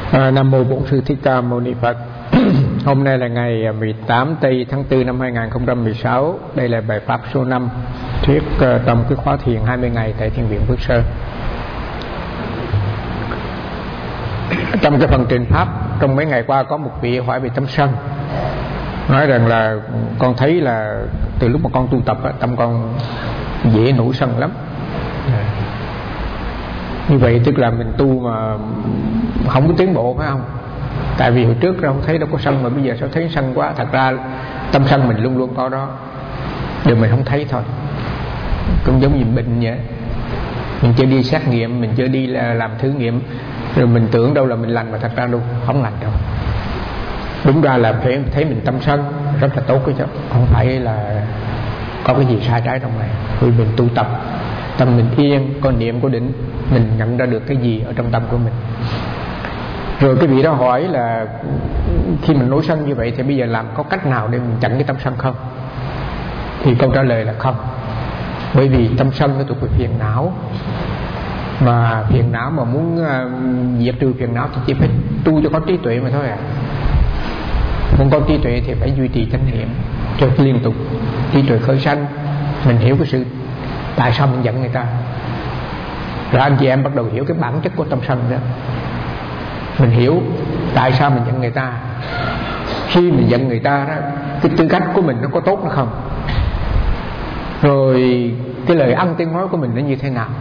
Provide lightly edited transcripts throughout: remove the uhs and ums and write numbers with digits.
Nam mô Bổn Sư Thích Ca Mâu Ni Phật. Hôm nay là ngày 18 tây tháng 4 năm 2016. Đây là bài pháp số 5 thuyết trong cái khóa thiền 20 ngày tại Thiền viện Phước Sơn. Trong cái phần trình pháp, trong mấy ngày qua có một vị hỏi về tâm sân, nói rằng là con thấy là từ lúc mà con tu tập tâm con dễ nổi sân lắm. Như vậy tức là mình tu mà không có tiến bộ, phải không? Tại vì hồi trước đâu thấy đâu có sân, mà bây giờ sao thấy sân quá. Thật ra tâm sân mình luôn luôn có đó, điều mình không thấy thôi. Cũng giống như bệnh vậy, mình chưa đi xét nghiệm, mình chưa đi làm thử nghiệm, rồi mình tưởng đâu là mình lành, mà thật ra đâu không lành đâu. Đúng ra là phải thấy mình tâm sân rất là tốt, chứ không phải là có cái gì sai trái trong này. Vì mình tu tập, tâm mình yên, có niệm, có định, mình nhận ra được cái gì ở trong tâm của mình. Rồi cái vị đó hỏi là khi mình nổi sân như vậy thì bây giờ làm có cách nào để mình chặn cái tâm sân không? Thì câu trả lời là không. Bởi vì tâm sân nó thuộc về phiền não, mà phiền não mà muốn diệt trừ phiền não thì chỉ phải tu cho có trí tuệ mà thôi à. Muốn có trí tuệ thì phải duy trì chánh niệm cho liên tục, trí tuệ khởi sanh. Mình hiểu cái sự tại sao mình giận người ta, rồi anh chị em bắt đầu hiểu cái bản chất của tâm sân đó. Mình hiểu tại sao mình giận người ta. Khi mình giận người ta đó, cái tư cách của mình nó có tốt nó không, rồi cái lời ăn tiếng nói của mình nó như thế nào.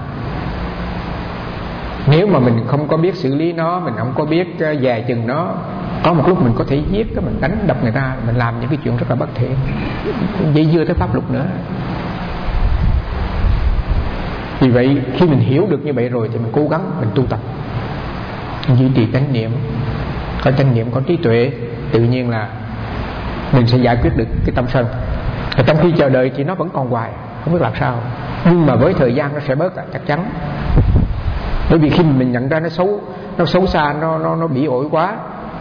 Nếu mà mình không có biết xử lý nó, mình không có biết dè chừng nó, có một lúc mình có thể giết, cái mình đánh đập người ta, mình làm những cái chuyện rất là bất thiện, dây dưa tới pháp luật nữa. Vì vậy khi mình hiểu được như vậy rồi thì mình cố gắng mình tu tập, mình duy trì chánh niệm. Có chánh niệm, có trí tuệ, tự nhiên là mình sẽ giải quyết được cái tâm sân. Và trong khi chờ đợi thì nó vẫn còn hoài, không biết làm sao. Nhưng mà với thời gian nó sẽ bớt chắc chắn. Bởi vì khi mình nhận ra nó xấu xa, nó bị ổi quá,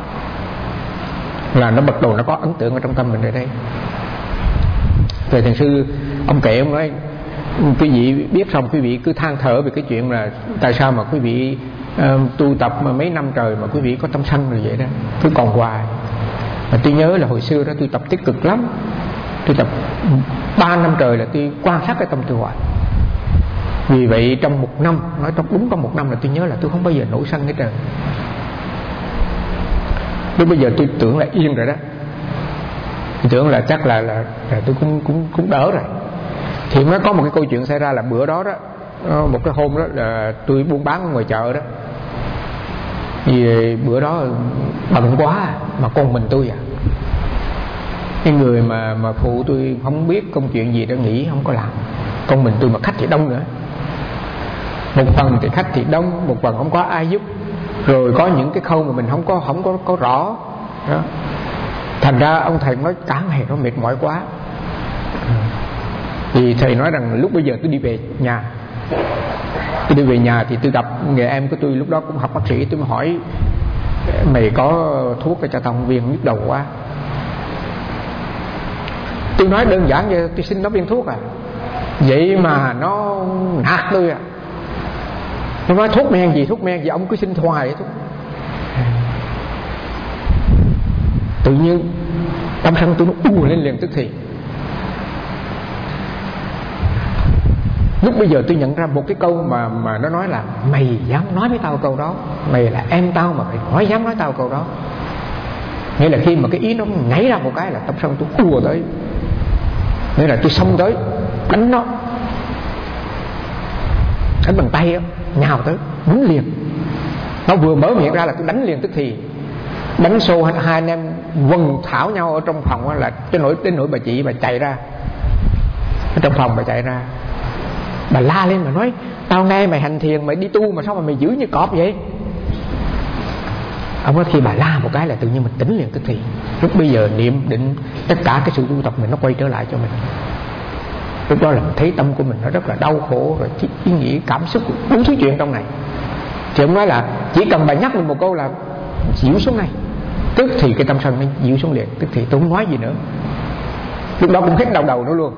là nó bắt đầu nó có ấn tượng ở trong tâm mình rồi đây. Rồi thiền sư ông kể, ông nói quý vị biết xong quý vị cứ than thở về cái chuyện là tại sao mà quý vị tu tập mà mấy năm trời mà quý vị có tâm sân rồi vậy đó, cứ còn hoài. Mà tôi nhớ là hồi xưa đó tôi tập tích cực lắm, tôi tập 3 năm trời là tôi quan sát cái tâm tôi hoài. Vì vậy trong một năm, nói trong một năm là tôi nhớ là tôi không bao giờ nổi sân hết trơn. Lúc bây giờ tôi tưởng là yên rồi đó, tôi tưởng là chắc là tôi cũng đỡ rồi. Thì mới có một cái câu chuyện xảy ra là bữa đó đó, một cái hôm đó là tôi buôn bán ở ngoài chợ đó. Vì bữa đó bận quá mà con mình tôi cái người mà phụ tôi không biết công chuyện gì đó, nghỉ không có làm. Con mình tôi mà khách thì đông nữa, một phần thì khách thì đông, một phần không có ai giúp, rồi có những cái khâu mà mình không có rõ đó. Thành ra ông thầy nói cả ngày nó mệt mỏi quá. Thì thầy nói rằng lúc bây giờ tôi đi về nhà. Tôi đi về nhà thì tôi gặp người em của tôi, lúc đó cũng học bác sĩ. Tôi mới hỏi mày có thuốc cho tao một viên, nhức đầu quá. Tôi nói đơn giản vậy, tôi xin nó viên thuốc vậy mà nó nạt tôi nó nói thuốc men gì ông cứ xin hoài thuốc. Tự nhiên tâm sân tôi nó ùa lên liền tức thì. Lúc bây giờ tôi nhận ra một cái câu mà nó nói là mày dám nói với tao câu đó, mày là em tao mà mày dám nói tao câu đó. Nghĩa là khi mà cái ý nó nhảy ra một cái là tâm sân tôi ùa tới. Nghĩa là tôi xông tới đánh nó, đánh bằng tay đó, nhào tới đánh liền. Nó vừa mở miệng ra là tôi đánh liền tức thì. Đánh xô hai anh em quần thảo nhau ở trong phòng là đến nỗi bà chị bà chạy ra ở trong phòng, bà chạy ra, bà la lên mà nói tao nghe mày hành thiền, mày đi tu mà sao mà mày giữ như cọp vậy. Ông nói khi bà la một cái là tự nhiên mình tỉnh liền tức thì. Lúc bây giờ niệm định, tất cả cái sự tu tập mình nó quay trở lại cho mình. Lúc đó là mình thấy tâm của mình nó rất là đau khổ, rồi ý nghĩ cảm xúc đủ thứ chuyện trong này. Thì ông nói là chỉ cần bà nhắc mình một câu là dịu xuống này, tức thì cái tâm sân nó dịu xuống liền, tức thì tôi không nói gì nữa. Lúc đó cũng hết đau đầu nữa luôn.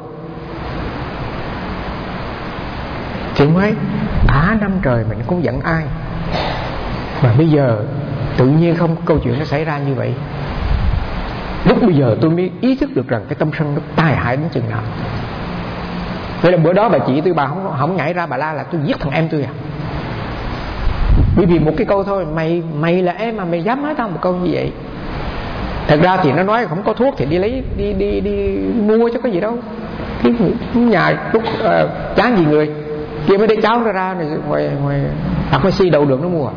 Thì ông nói 3 năm trời mình cũng giận ai, mà bây giờ Tự nhiên không, câu chuyện nó xảy ra như vậy. Lúc bây giờ tôi mới ý thức được rằng cái tâm sân nó tai hại đến chừng nào. Vậy là bữa đó bà chị tôi, bà không nhảy ra bà la là tôi giết thằng em tôi à. Bởi vì một cái câu thôi, mày là em mà mày dám nói tao một câu như vậy. Thật ra thì nó nói không có thuốc thì đi lấy đi mua chứ có gì đâu. Cái nhà lúc chán gì người kia mới để cháu nó ra ngoài đặt cái xi đầu đường nó mua.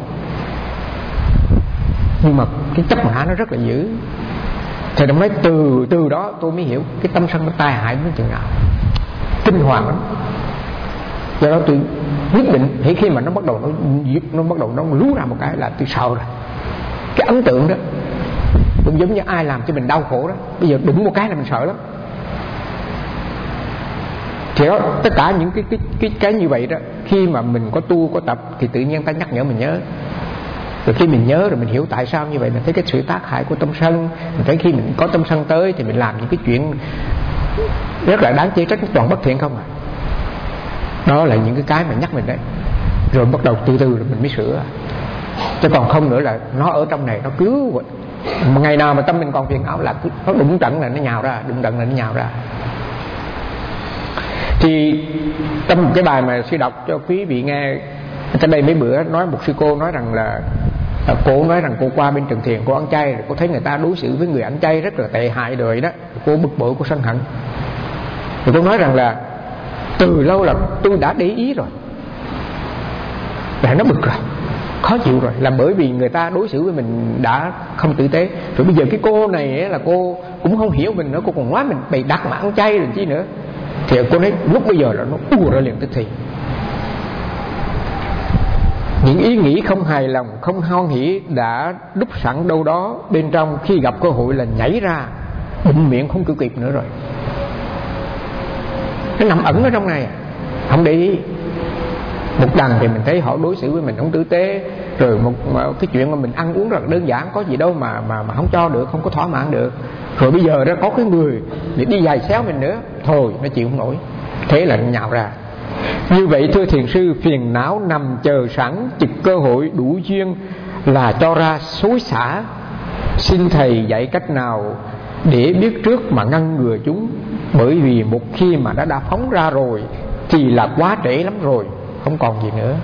Nhưng mà cái chấp ngã nó rất là dữ. Thì đồng nói từ đó tôi mới hiểu cái tâm sân nó tai hại đến chừng nào, kinh hoàng lắm. Do đó tôi quyết định khi mà nó bắt đầu nó lú ra một cái là tôi sợ rồi. Cái ấn tượng đó cũng giống như ai làm cho mình đau khổ đó, bây giờ đụng một cái là mình sợ lắm. Thì đó, tất cả những cái như vậy đó, khi mà mình có tu có tập thì tự nhiên ta nhắc nhở mình nhớ. Rồi khi mình nhớ rồi mình hiểu tại sao như vậy, mình thấy cái sự tác hại của tâm sân, mình thấy khi mình có tâm sân tới thì mình làm những cái chuyện rất là đáng chê trách, toàn bất thiện không à. Đó là những cái mà nhắc mình đấy. Rồi bắt đầu từ từ rồi mình mới sửa. Chứ còn không nữa là nó ở trong này nó cứu. Mà ngày nào mà tâm mình còn phiền não là nó đụng trận là nó nhào ra, Thì trong một cái bài mà sư đọc cho quý vị nghe cái đây mấy bữa, nói một sư cô nói rằng là cô nói rằng cô qua bên Trần Thiền, cô ăn chay rồi cô thấy người ta đối xử với người ăn chay rất là tệ hại đời đó. Cô bực bội, cô sân hận. Rồi cô nói rằng là từ lâu là tôi đã để ý rồi, là nó bực rồi, khó chịu rồi, là bởi vì người ta đối xử với mình đã không tử tế. Rồi bây giờ cái cô này là cô cũng không hiểu mình nữa, cô còn nói mình bày đặt mà ăn chay rồi chi nữa. Thì cô nói lúc bây giờ là nó ùa ra liền tức thì. Những ý nghĩ không hài lòng, không hoan hỉ đã đúc sẵn đâu đó bên trong, khi gặp cơ hội là nhảy ra, bụm miệng không cử kịp nữa rồi. Nó nằm ẩn ở trong này, không để ý. Một đằng thì mình thấy họ đối xử với mình không tử tế, rồi một cái chuyện mà mình ăn uống rất là đơn giản, có gì đâu mà không cho được, không có thỏa mãn được. Rồi bây giờ đó có cái người để đi giày xéo mình nữa, thôi nó chịu không nổi, thế là nó nhào ra. Như vậy thưa thiền sư, phiền não nằm chờ sẵn, chực cơ hội đủ duyên là cho ra xối xả. Xin thầy dạy cách nào để biết trước mà ngăn ngừa chúng, bởi vì một khi mà đã phóng ra rồi thì là quá trễ lắm rồi, không còn gì nữa.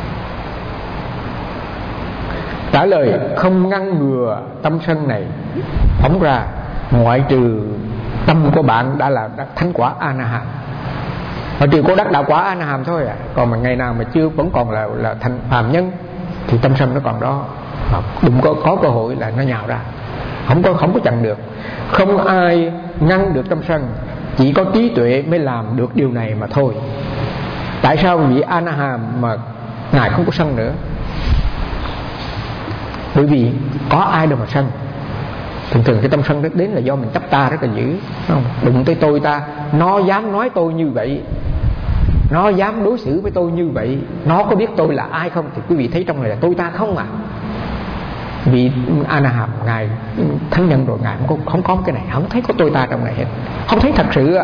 Trả lời: không ngăn ngừa tâm sân này phóng ra, ngoại trừ tâm của bạn đã là thánh quả A-na-hàm. Ngoại trừ cô đắc đạo quả A-na-hàm thôi à. Còn mà ngày nào mà chưa vẫn còn là thành phàm nhân thì tâm sân nó còn đó, đừng có cơ hội là nó nhào ra, không có chặn được. Không ai ngăn được tâm sân, chỉ có trí tuệ mới làm được điều này mà thôi. Tại sao vị A-na-hàm mà ngài không có sân nữa? Bởi vì có ai đâu mà sân. Thường cái tâm sân đến là do mình chấp ta rất là dữ, không? Đụng tới tôi ta, nó dám nói tôi như vậy, nó dám đối xử với tôi như vậy, nó có biết tôi là ai không? Thì quý vị thấy trong này là tôi ta không à. Vì A-na-hàm ngài thánh nhân rồi, ngài không có cái này, không thấy có tôi ta trong này hết, không thấy thật sự.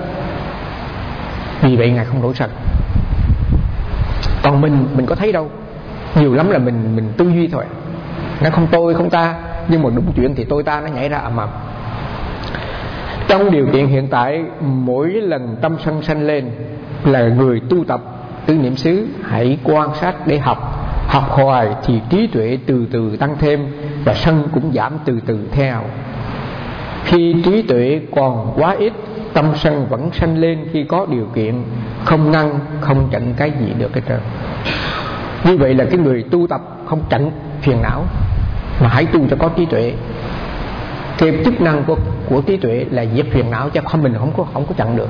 Vì vậy ngài không nổi sân. Còn mình có thấy đâu, nhiều lắm là mình tư duy thôi, nó không tôi không ta, nhưng mà đúng chuyện thì tôi ta nó nhảy ra ầm ầm. Trong điều kiện hiện tại, mỗi lần tâm sân sanh lên là người tu tập tứ niệm xứ hãy quan sát để học hoài thì trí tuệ từ từ tăng thêm và sân cũng giảm từ từ theo. Khi trí tuệ còn quá ít, tâm sân vẫn sanh lên khi có điều kiện, không ngăn không chặn cái gì được hết trơn. Như vậy là cái người tu tập không chặn phiền não, mà hãy tu cho có trí tuệ. Cái chức năng của trí tuệ là diệt phiền não, chứ không mình không có chặn được.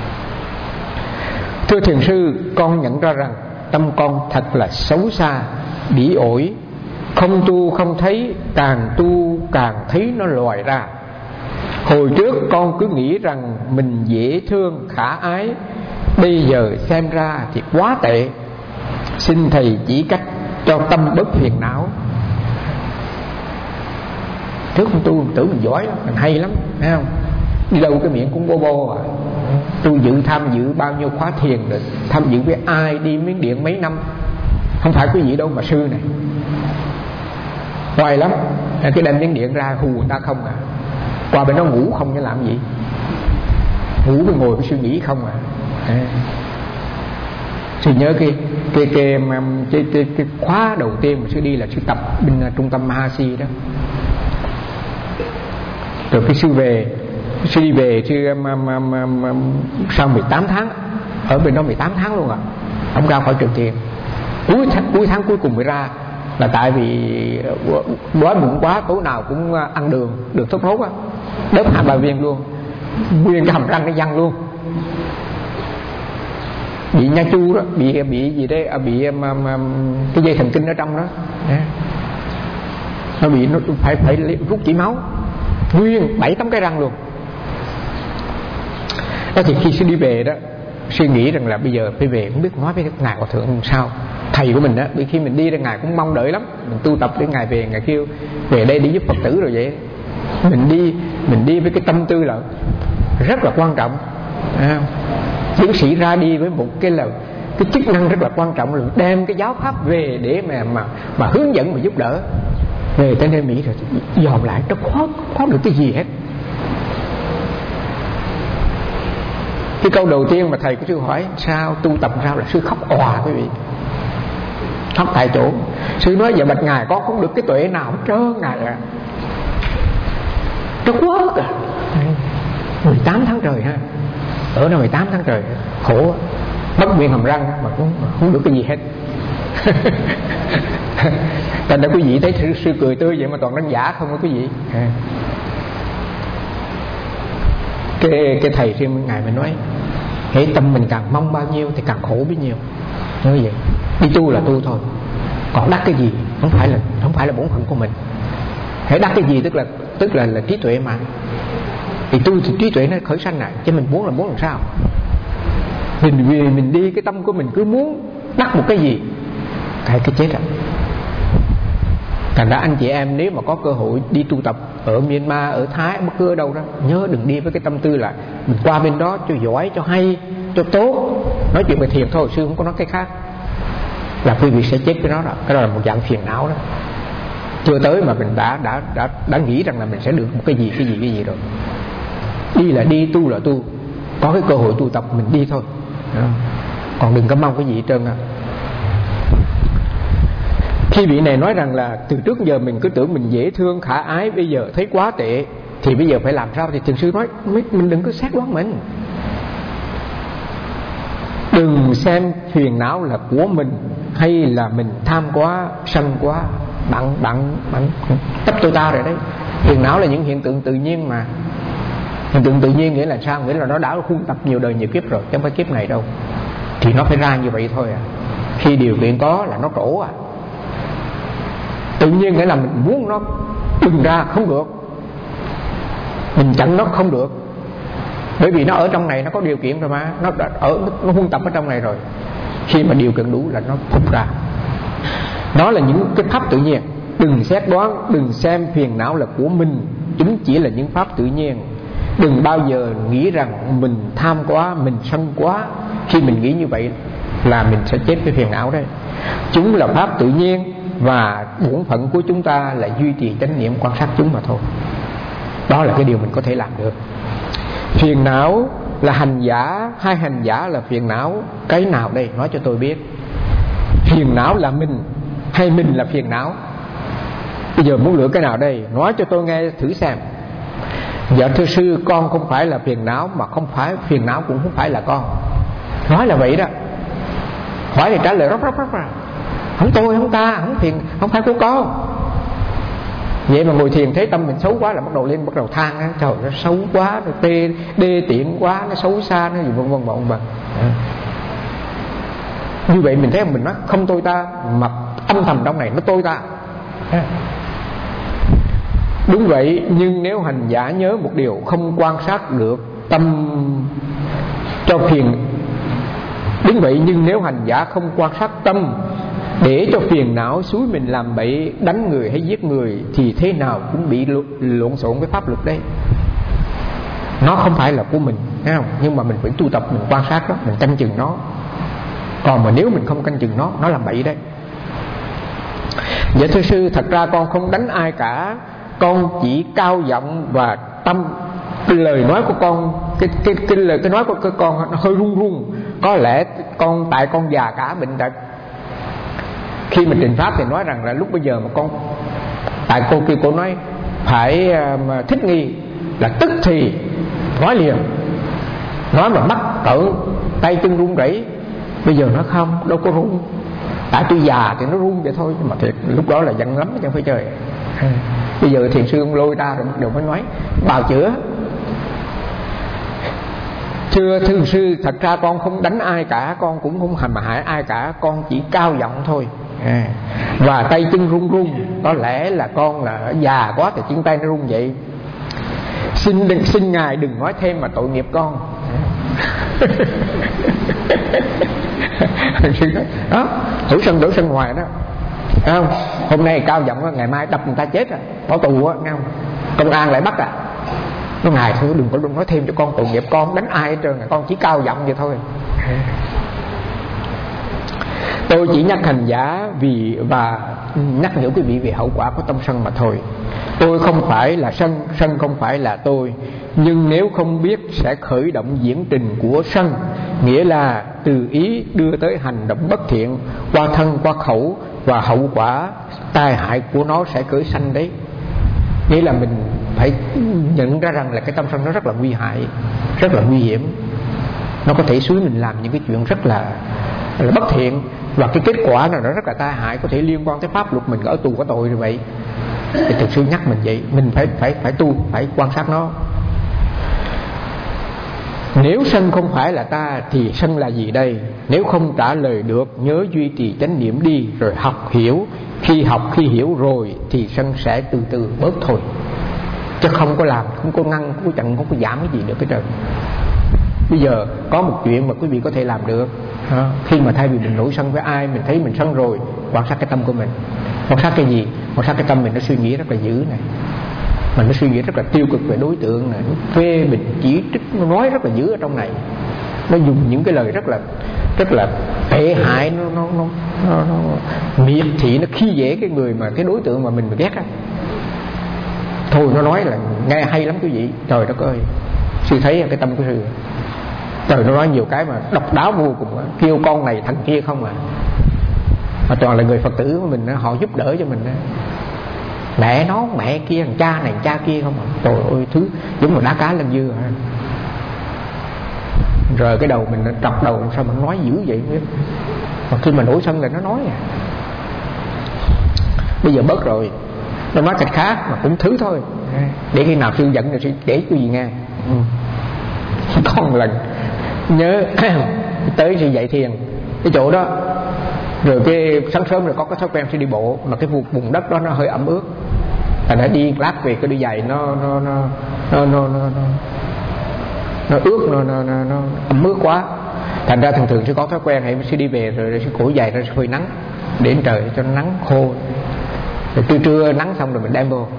Thưa thiền sư, con nhận ra rằng tâm con thật là xấu xa, bỉ ổi, không tu không thấy, càng tu càng thấy nó lòi ra. Hồi trước con cứ nghĩ rằng mình dễ thương khả ái, bây giờ xem ra thì quá tệ. Xin thầy chỉ cách cho tâm bớt phiền não. Trước con tu tưởng mình giỏi lắm, mình hay lắm, thấy không? Đi đâu cái miệng cũng bô bô à. Tôi tham dự bao nhiêu khóa thiền rồi, tham dự với ai, đi Miến Điện mấy năm. Không phải quý vị đâu mà sư này. hoài lắm. Cái đem miếng điện ra hù người ta không à, qua bên đó ngủ không chứ làm gì, ngủ với ngồi với suy nghĩ không à. Sư nhớ cái khóa đầu tiên mà sư đi là sư tập bên trung tâm Mahasi đó. Rồi cái sư đi về sư sau 18 tháng ở bên đó 18 tháng luôn à, không ra khỏi trường thiền. Cuối tháng cuối cùng mới ra, là tại vì đói bụng quá, tối nào cũng ăn đường thốt nốt á, đớp 2-3 viên luôn, nguyên cái hàm răng nó văng luôn, bị nha chu đó, bị gì đấy, bị cái dây thần kinh ở trong đó, nó bị, nó phải rút chỉ máu, nguyên 7-8 cái răng luôn. Đó thì khi sư đi về đó, suy nghĩ rằng là bây giờ phải về, không biết nói với ngài hòa thượng sao. Thầy của mình đó, khi mình đi ra ngài cũng mong đợi lắm, mình tu tập để ngài về, ngài kêu về đây đi giúp Phật tử rồi vậy. Mình đi với cái tâm tư là rất là quan trọng. Tiến sĩ ra đi với một cái chức năng rất là quan trọng là đem cái giáo pháp về để mà hướng dẫn và giúp đỡ. Về tới nơi Mỹ rồi dòm lại, nó khó được cái gì hết. Cái câu đầu tiên mà thầy của sư hỏi sao tu tập sao là sư khóc òa quý vị, khóc tại chỗ. Sư nói giờ bạch ngài có không được cái tuệ nào hết trơn ngài à, nó quá à. 18 tháng trời ha, ở đó 18 tháng trời khổ, mất miệng hàm răng mà cũng không được cái gì hết. Thành ra quý vị thấy sư cười tươi vậy mà toàn đánh giả không có quý vị. Cái thầy riêng ngài mình nói, hễ tâm mình càng mong bao nhiêu thì càng khổ bấy nhiêu. Nói vậy, đi tu là tu thôi, còn đắc cái gì không phải là bổn phận của mình. Hễ đắc cái gì tức là trí tuệ mà. Thì tu thì trí tuệ nó khởi sanh này, chứ mình muốn làm sao. Mình đi cái tâm của mình cứ muốn đắc một cái gì, cái chết rồi. Thành ra anh chị em nếu mà có cơ hội đi tu tập ở Myanmar, ở Thái, bất cứ ở đâu đó, nhớ đừng đi với cái tâm tư là mình qua bên đó cho giỏi, cho hay, cho tốt. Nói chuyện về thiền thôi, sư không có nói cái khác, là quý vị sẽ chết với nó đó. Cái đó là một dạng phiền não đó. Chưa tới mà mình đã nghĩ rằng là mình sẽ được một cái gì rồi. Đi là đi, tu là tu, có cái cơ hội tu tập mình đi thôi, còn đừng có mong cái gì hết trơn à. Khi vị này nói rằng là từ trước giờ mình cứ tưởng mình dễ thương khả ái, bây giờ thấy quá tệ, thì bây giờ phải làm sao? Thì thiền sư nói mình đừng có xét đoán mình, đừng xem phiền não là của mình, hay là mình tham quá, sân quá, bạn chấp tôi ta rồi đấy. Phiền não là những hiện tượng tự nhiên mà. Hiện tượng tự nhiên nghĩa là sao? Nghĩa là nó đã khuôn tập nhiều đời nhiều kiếp rồi, chứ không phải kiếp này đâu. Thì nó phải ra như vậy thôi à. Khi điều kiện có là nó trổ à. Tự nhiên nghĩa là mình muốn nó bừng ra không được, mình chặn nó không được, bởi vì nó ở trong này nó có điều kiện rồi mà, nó huân tập ở trong này rồi. Khi mà điều kiện đủ là nó phụt ra. Đó là những cái pháp tự nhiên. Đừng xét đoán, đừng xem phiền não là của mình, chúng chỉ là những pháp tự nhiên. Đừng bao giờ nghĩ rằng mình tham quá, mình sân quá. Khi mình nghĩ như vậy là mình sẽ chết với phiền não đấy. Chúng là pháp tự nhiên, và bổn phận của chúng ta là duy trì chánh niệm quan sát chúng mà thôi. Đó là cái điều mình có thể làm được. Phiền não là hành giả, hai hành giả là phiền não. Cái nào đây? Nói cho tôi biết. Phiền não là mình hay mình là phiền não? Bây giờ muốn lựa cái nào đây? Nói cho tôi nghe thử xem. Dạ thưa sư, con không phải là phiền não, mà không phải phiền não cũng không phải là con. Nói là vậy đó. Hỏi thì trả lời róc ra. Không tôi, không ta, không phiền, không phải của con. Vậy mà ngồi thiền thấy tâm mình xấu quá là bắt đầu than á, trời nó xấu quá, nó đê tiện quá, nó xấu xa, nó gì vân vân. Như vậy mình thấy mình nói không tôi ta, mà âm thầm trong này nó tôi ta. Đúng vậy, nhưng nếu hành giả nhớ một điều, không quan sát được tâm cho phiền. Đúng vậy, nhưng nếu hành giả không quan sát tâm, để cho phiền não xúi mình làm bậy, đánh người hay giết người, thì thế nào cũng bị lộn xộn với pháp luật đấy. Nó không phải là của mình, thấy không? Nhưng mà mình phải tu tập, mình quan sát đó, mình canh chừng nó. Còn mà nếu mình không canh chừng nó làm bậy đấy. Dạ thưa sư, thật ra con không đánh ai cả, con chỉ cao giọng và tâm cái lời nói của con, cái lời cái nói của con nó hơi run run. Có lẽ tại con già cả bệnh tật. Khi mà trình pháp thì nói rằng là lúc bây giờ mà con, tại cô kia cô nói phải mà thích nghi là tức thì nói liền, nói mà mắc cỡ tay chân run rẩy. Bây giờ nó không, đâu có run, tại tôi già thì nó run vậy thôi, mà thiệt lúc đó là giận lắm chẳng phải chơi. Bây giờ thiền sư ông lôi ra rồi bắt đầu mới nói bào chữa. Thưa thưa sư, thật ra con không đánh ai cả, con cũng không hàm hại ai cả, con chỉ cao giọng thôi. Và tay chân run run, có lẽ là con là già quá thì chân tay nó run vậy. Xin ngài đừng nói thêm mà tội nghiệp con. Đó, đổi sân ngoài đó, thấy không? Hôm nay cao giọng, ngày mai đập người ta chết bỏ tù á, nghe không? Công an lại bắt nó ngài thôi đừng có nói thêm cho con tội nghiệp, con đánh ai hết trơn, con chỉ cao giọng vậy thôi. Tôi chỉ nhắc hành giả và nhắc nhở quý vị về hậu quả của tâm sân mà thôi. Tôi không phải là sân, sân không phải là tôi. Nhưng nếu không biết sẽ khởi động diễn trình của sân, nghĩa là từ ý đưa tới hành động bất thiện, qua thân qua khẩu, và hậu quả tai hại của nó sẽ khởi sanh đấy. Nghĩa là mình phải nhận ra rằng là cái tâm sân nó rất là nguy hại, rất là nguy hiểm. Nó có thể xúi mình làm những cái chuyện rất là bất thiện, và cái kết quả nó rất là tai hại, có thể liên quan tới pháp luật, mình ở tù có tội rồi vậy. Thì thực sự nhắc mình vậy, mình phải tu, phải quan sát nó. Nếu sân không phải là ta thì sân là gì đây? Nếu không trả lời được, nhớ duy trì chánh niệm đi, rồi học hiểu. Khi học khi hiểu rồi thì sân sẽ từ từ bớt thôi, chứ không có làm, không có ngăn, không có chặn, không có giảm cái gì được cái trời. Bây giờ có một chuyện mà quý vị có thể làm được. Khi mà thay vì mình nổi sân với ai, mình thấy mình sân rồi, quan sát cái tâm của mình. Quan sát cái gì? Quan sát cái tâm mình nó suy nghĩ rất là dữ này, mà nó suy nghĩ rất là tiêu cực về đối tượng này, nó phê bình chỉ trích, nó nói rất là dữ ở trong này. Nó dùng những cái lời rất là tệ hại, nó miệt thị, nó khi dễ cái người mà cái đối tượng mà mình ghét á. Thôi nó nói là nghe hay lắm quý vị. Trời đất ơi, sư thấy cái tâm của sư, trời, nó nói nhiều cái mà độc đáo vô cùng á, kêu con này thằng kia không à. Mà toàn là người Phật tử của mình, họ giúp đỡ cho mình đó. Mẹ nó mẹ kia, thằng cha này cha kia không à. Trời ơi, thứ giống mà đá cá lên dưa à. Rồi cái đầu mình trọc đầu, sao mà nói dữ vậy chứ. Mà khi mà nổi sân là nó nói à. Bây giờ bớt rồi, nó nói cách khác mà cũng thứ thôi, để khi nào sư giận rồi sư kể cái gì nghe. Có một lần nhớ tới sư dạy thiền cái chỗ đó, rồi cái sáng sớm rồi có cái thói quen sư đi bộ, mà cái vùng đất đó nó hơi ẩm ướt, thành ra đi lát về cái đôi giày nó ướt, nó ẩm ướt quá. Thành ra thường sư có thói quen hay sư đi về rồi sư cởi giày ra sư phơi nắng để trời cho nó nắng khô, rồi trưa nắng xong rồi mình đem vô.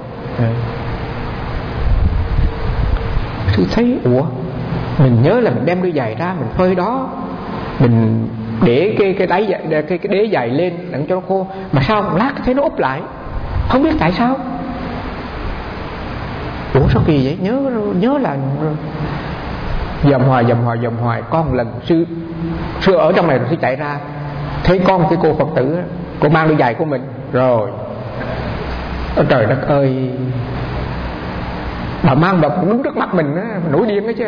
Sư thấy ủa, mình nhớ là mình đem đôi giày ra mình phơi đó, mình để cái đế giày lên để cho nó khô, mà sao một lát thấy nó úp lại, không biết tại sao. Ủa sao kỳ vậy? Nhớ là dòm hoài. Có một lần sư ở trong này rồi sư chạy ra, thấy con cái cô Phật tử, cô mang đôi giày của mình rồi. Trời đất ơi, bà mang vật đứng trước mặt mình á, nổi điên đó chứ.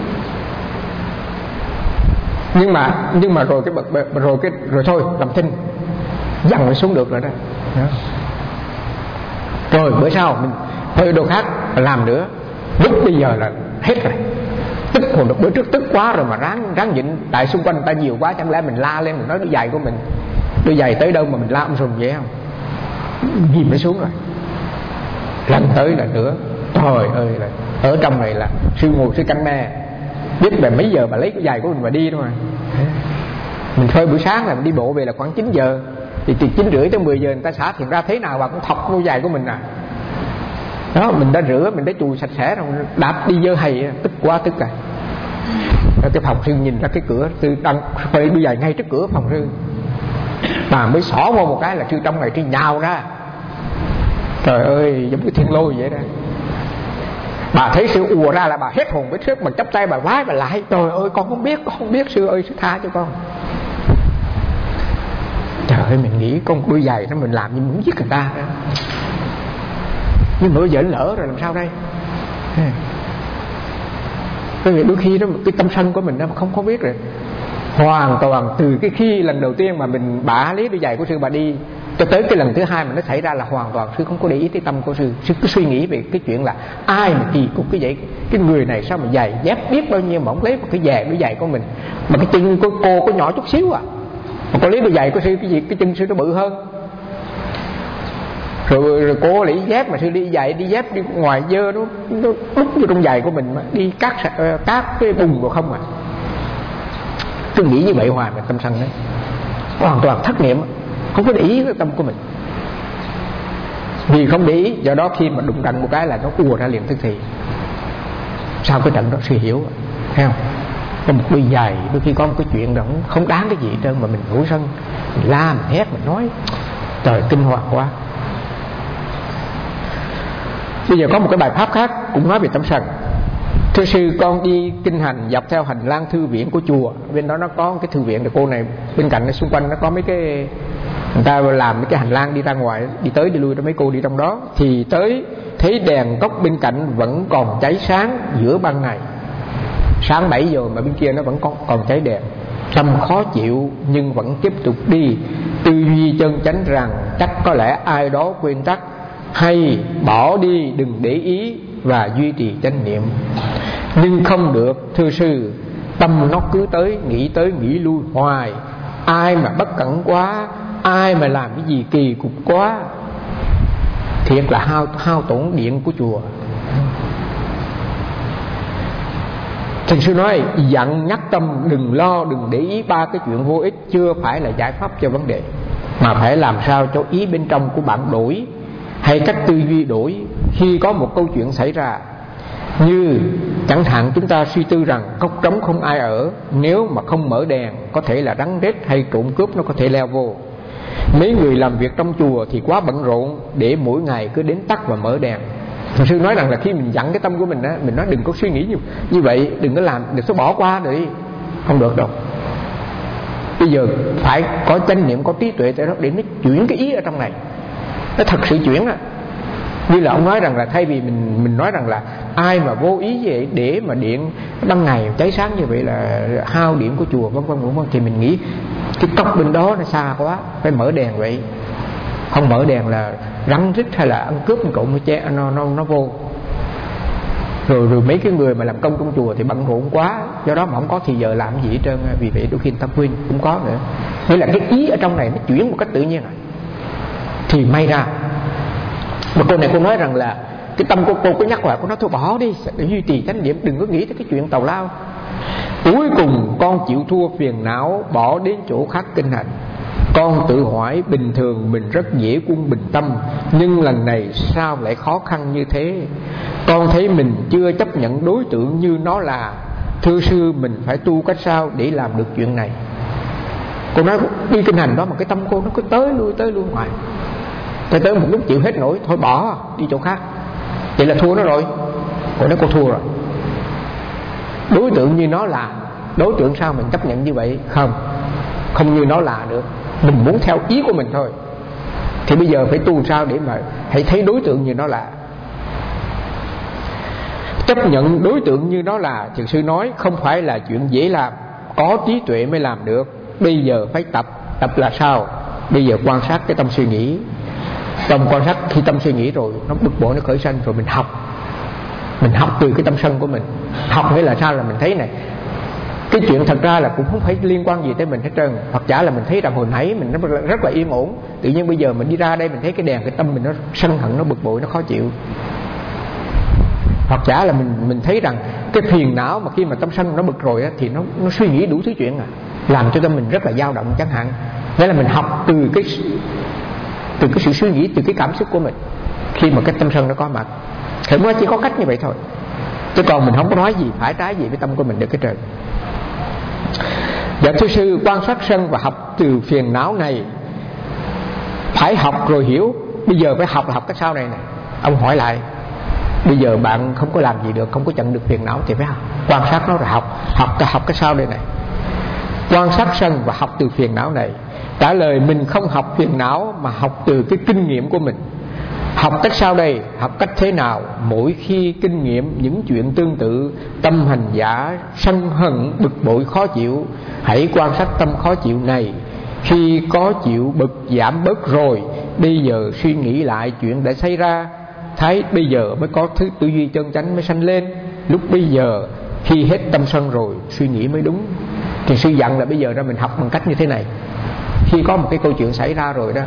Nhưng mà rồi thôi làm thinh, dằn nó xuống được rồi đó. Rồi bữa sau mình hơi đồ khác làm nữa, lúc bây giờ là hết rồi. Tức hồi bữa trước tức quá rồi mà ráng nhịn, tại xung quanh người ta nhiều quá, chẳng lẽ mình la lên mình nói đôi giày của mình, đôi giày tới đâu mà mình la sùng vậy không? Ghim nó xuống rồi. Lần tới là nữa, trời ơi, là ở trong này là sư ngồi sư canh me, biết là mấy giờ bà lấy cái giày của mình mà đi thôi mà. Mình phơi buổi sáng là mình đi bộ về là khoảng 9 giờ, thì từ 9 rưỡi tới 10 giờ người ta xả thiền ra, thế nào bà cũng thọc đôi giày của mình à. Đó, mình đã rửa, mình đã chùi sạch sẽ rồi, đạp đi dơ hầy, tức quá tức à. Rồi cái phòng sư nhìn ra cái cửa, sư đang phơi đôi giày ngay trước cửa phòng sư. Mà mới xỏ vô một cái là sư trong này sư nhào ra, trời ơi giống cái thiên lôi vậy đó. Bà thấy sư ùa ra là bà hết hồn biết sức, mà chắp tay bà vái bà lại, trời ơi con không biết sư ơi sư tha cho con. Trời ơi mình nghĩ con đôi giày đó mình làm như muốn giết người ta đó, nhưng mà bây giờ lỡ rồi làm sao đây. Cái việc đôi khi đó cái tâm sân của mình đó mà không biết rồi, hoàn toàn từ cái khi lần đầu tiên mà mình bả lấy đôi giày của sư bà đi cho tới cái lần thứ hai mà nó xảy ra là hoàn toàn sư không có để ý tới tâm của sư. Sư cứ suy nghĩ về cái chuyện là ai mà kỳ cục cái vậy, cái người này sao mà giày dép biết bao nhiêu mà ông lấy một cái đôi giày của mình, mà cái chân của cô có nhỏ chút xíu à, mà cô lấy đôi giày của sư cái gì cái chân sư nó bự hơn. Rồi cô lấy dép mà sư đi giày đi dép đi ngoài dơ nó đút vô trong giày của mình mà đi cát cái bùn rồi không à. Cứ nghĩ như vậy hoài mà tâm sân đấy, hoàn toàn thất niệm, không có để ý cái tâm của mình. Vì không để ý, do đó khi mà đụng trận một cái là nó ùa ra liền tức thì. Sau cái trận đó sư hiểu, thấy không? Có một đôi giày, đôi khi có một cái chuyện đó không đáng cái gì hết trơn mà mình nổi sân, mình la, mình hét, mình nói, trời kinh hoàng quá. Bây giờ có một cái bài pháp khác cũng nói về tâm sân. Thưa sư, con đi kinh hành dọc theo hành lang thư viện của chùa, bên đó nó có cái thư viện, cô này bên cạnh xung quanh nó có mấy cái, người ta làm mấy cái hành lang đi ra ngoài, đi tới đi lui đó, mấy cô đi trong đó. Thì tới thấy đèn góc bên cạnh vẫn còn cháy sáng giữa ban ngày, sáng 7 giờ mà bên kia nó vẫn còn cháy đèn. Tâm khó chịu nhưng vẫn tiếp tục đi, tư duy chân chánh rằng chắc có lẽ ai đó quên tắt, hay bỏ đi đừng để ý và duy trì chánh niệm. Nhưng không được thưa sư, tâm nó cứ tới nghĩ lui hoài. Ai mà bất cẩn quá, ai mà làm cái gì kỳ cục quá, thiệt là hao tổn điện của chùa. Thầy sư nói dặn nhắc tâm đừng lo, đừng để ý ba cái chuyện vô ích chưa phải là giải pháp cho vấn đề, mà phải làm sao cho ý bên trong của bạn đổi, hay cách tư duy đổi khi có một câu chuyện xảy ra. Như chẳng hạn chúng ta suy tư rằng cốc trống không ai ở, nếu mà không mở đèn có thể là rắn rết hay trộm cướp nó có thể leo vô. Mấy người làm việc trong chùa thì quá bận rộn để mỗi ngày cứ đến tắt và mở đèn. Thầy sư nói rằng là khi mình dặn cái tâm của mình á, mình nói đừng có suy nghĩ như vậy, đừng có làm, đừng có bỏ qua rồi, không được đâu. Bây giờ phải có chánh niệm, có trí tuệ để nó chuyển cái ý ở trong này, nó thật sự chuyển á. Như là ông nói rằng là thay vì mình nói rằng là ai mà vô ý vậy để mà điện ban ngày cháy sáng như vậy là hao điện của chùa vân vân, thì mình nghĩ cái cốc bên đó nó xa quá, phải mở đèn vậy. Không mở đèn là rắn rít hay là ăn cướp một cậu nó vô. Rồi mấy cái người mà làm công trong chùa thì bận rộn quá, do đó mà không có thì giờ làm gì hết trơn. Vì vậy đôi khi người ta quên cũng có nữa. Nghĩa là cái ý ở trong này nó chuyển một cách tự nhiên rồi thì may ra. Mà cô này cô nói rằng là cái tâm của cô có nhắc lại, cô nói thôi bỏ đi để duy trì chánh niệm, đừng có nghĩ tới cái chuyện tào lao. Cuối cùng con chịu thua phiền não, bỏ đến chỗ khác kinh hành. Con tự hỏi bình thường mình rất dễ quân bình tâm, nhưng lần này sao lại khó khăn như thế? Con thấy mình chưa chấp nhận đối tượng như nó là. Thưa sư, mình phải tu cách sao để làm được chuyện này? Cô nói đi kinh hành đó mà cái tâm cô nó cứ tới lui ngoài, tới một lúc chịu hết nổi, thôi bỏ đi chỗ khác. Vậy là thua nó rồi. Cô nói cô thua rồi. Đối tượng như nó là, đối tượng sao mình chấp nhận như vậy? Không như nó là được. Mình muốn theo ý của mình thôi. Thì bây giờ phải tu sao để mà hãy thấy đối tượng như nó là. Chấp nhận đối tượng như nó là, thiền sư nói không phải là chuyện dễ làm, có trí tuệ mới làm được. Bây giờ phải tập là sao? Bây giờ quan sát cái tâm suy nghĩ. Trong quan sát khi tâm suy nghĩ rồi nó bực bội, nó khởi sân, rồi mình học từ cái tâm sân của mình. Học nghĩa là sao? Là mình thấy này, cái chuyện thật ra là cũng không phải liên quan gì tới mình hết trơn. Hoặc giả là mình thấy rằng hồi nãy mình nó rất là yên ổn, tự nhiên bây giờ mình đi ra đây mình thấy cái đèn, cái tâm mình nó sân hận, nó bực bội, nó khó chịu. Hoặc giả là mình thấy rằng cái phiền não mà khi mà tâm sân nó bực rồi á, thì nó suy nghĩ đủ thứ chuyện làm cho tâm mình rất là dao động chẳng hạn. Thế là mình học từ cái sự suy nghĩ, từ cái cảm xúc của mình khi mà cái tâm sân nó có mặt. Thì mới chỉ có cách như vậy thôi, chứ còn mình không có nói gì phải trái gì với tâm của mình được cái trời. Dạ thưa sư, quan sát sân và học từ phiền não này phải học rồi hiểu. Bây giờ phải học là học cái sau này này. Ông hỏi lại, bây giờ bạn không có làm gì được, không có chặn được phiền não thì phải học, quan sát nó rồi học cái sau đây này. Quan sát sân và học từ phiền não này. Trả lời, mình không học phiền não mà học từ cái kinh nghiệm của mình. Học cách sau đây, học cách thế nào? Mỗi khi kinh nghiệm những chuyện tương tự, tâm hành giả sân hận bực bội khó chịu, hãy quan sát tâm khó chịu này. Khi có chịu bực giảm bớt rồi, bây giờ suy nghĩ lại chuyện đã xảy ra, thấy bây giờ mới có thứ tư duy chân chánh mới sanh lên. Lúc bây giờ khi hết tâm sân rồi, suy nghĩ mới đúng. Thì sư dặn là bây giờ ra mình học bằng cách như thế này. Khi có một cái câu chuyện xảy ra rồi đó,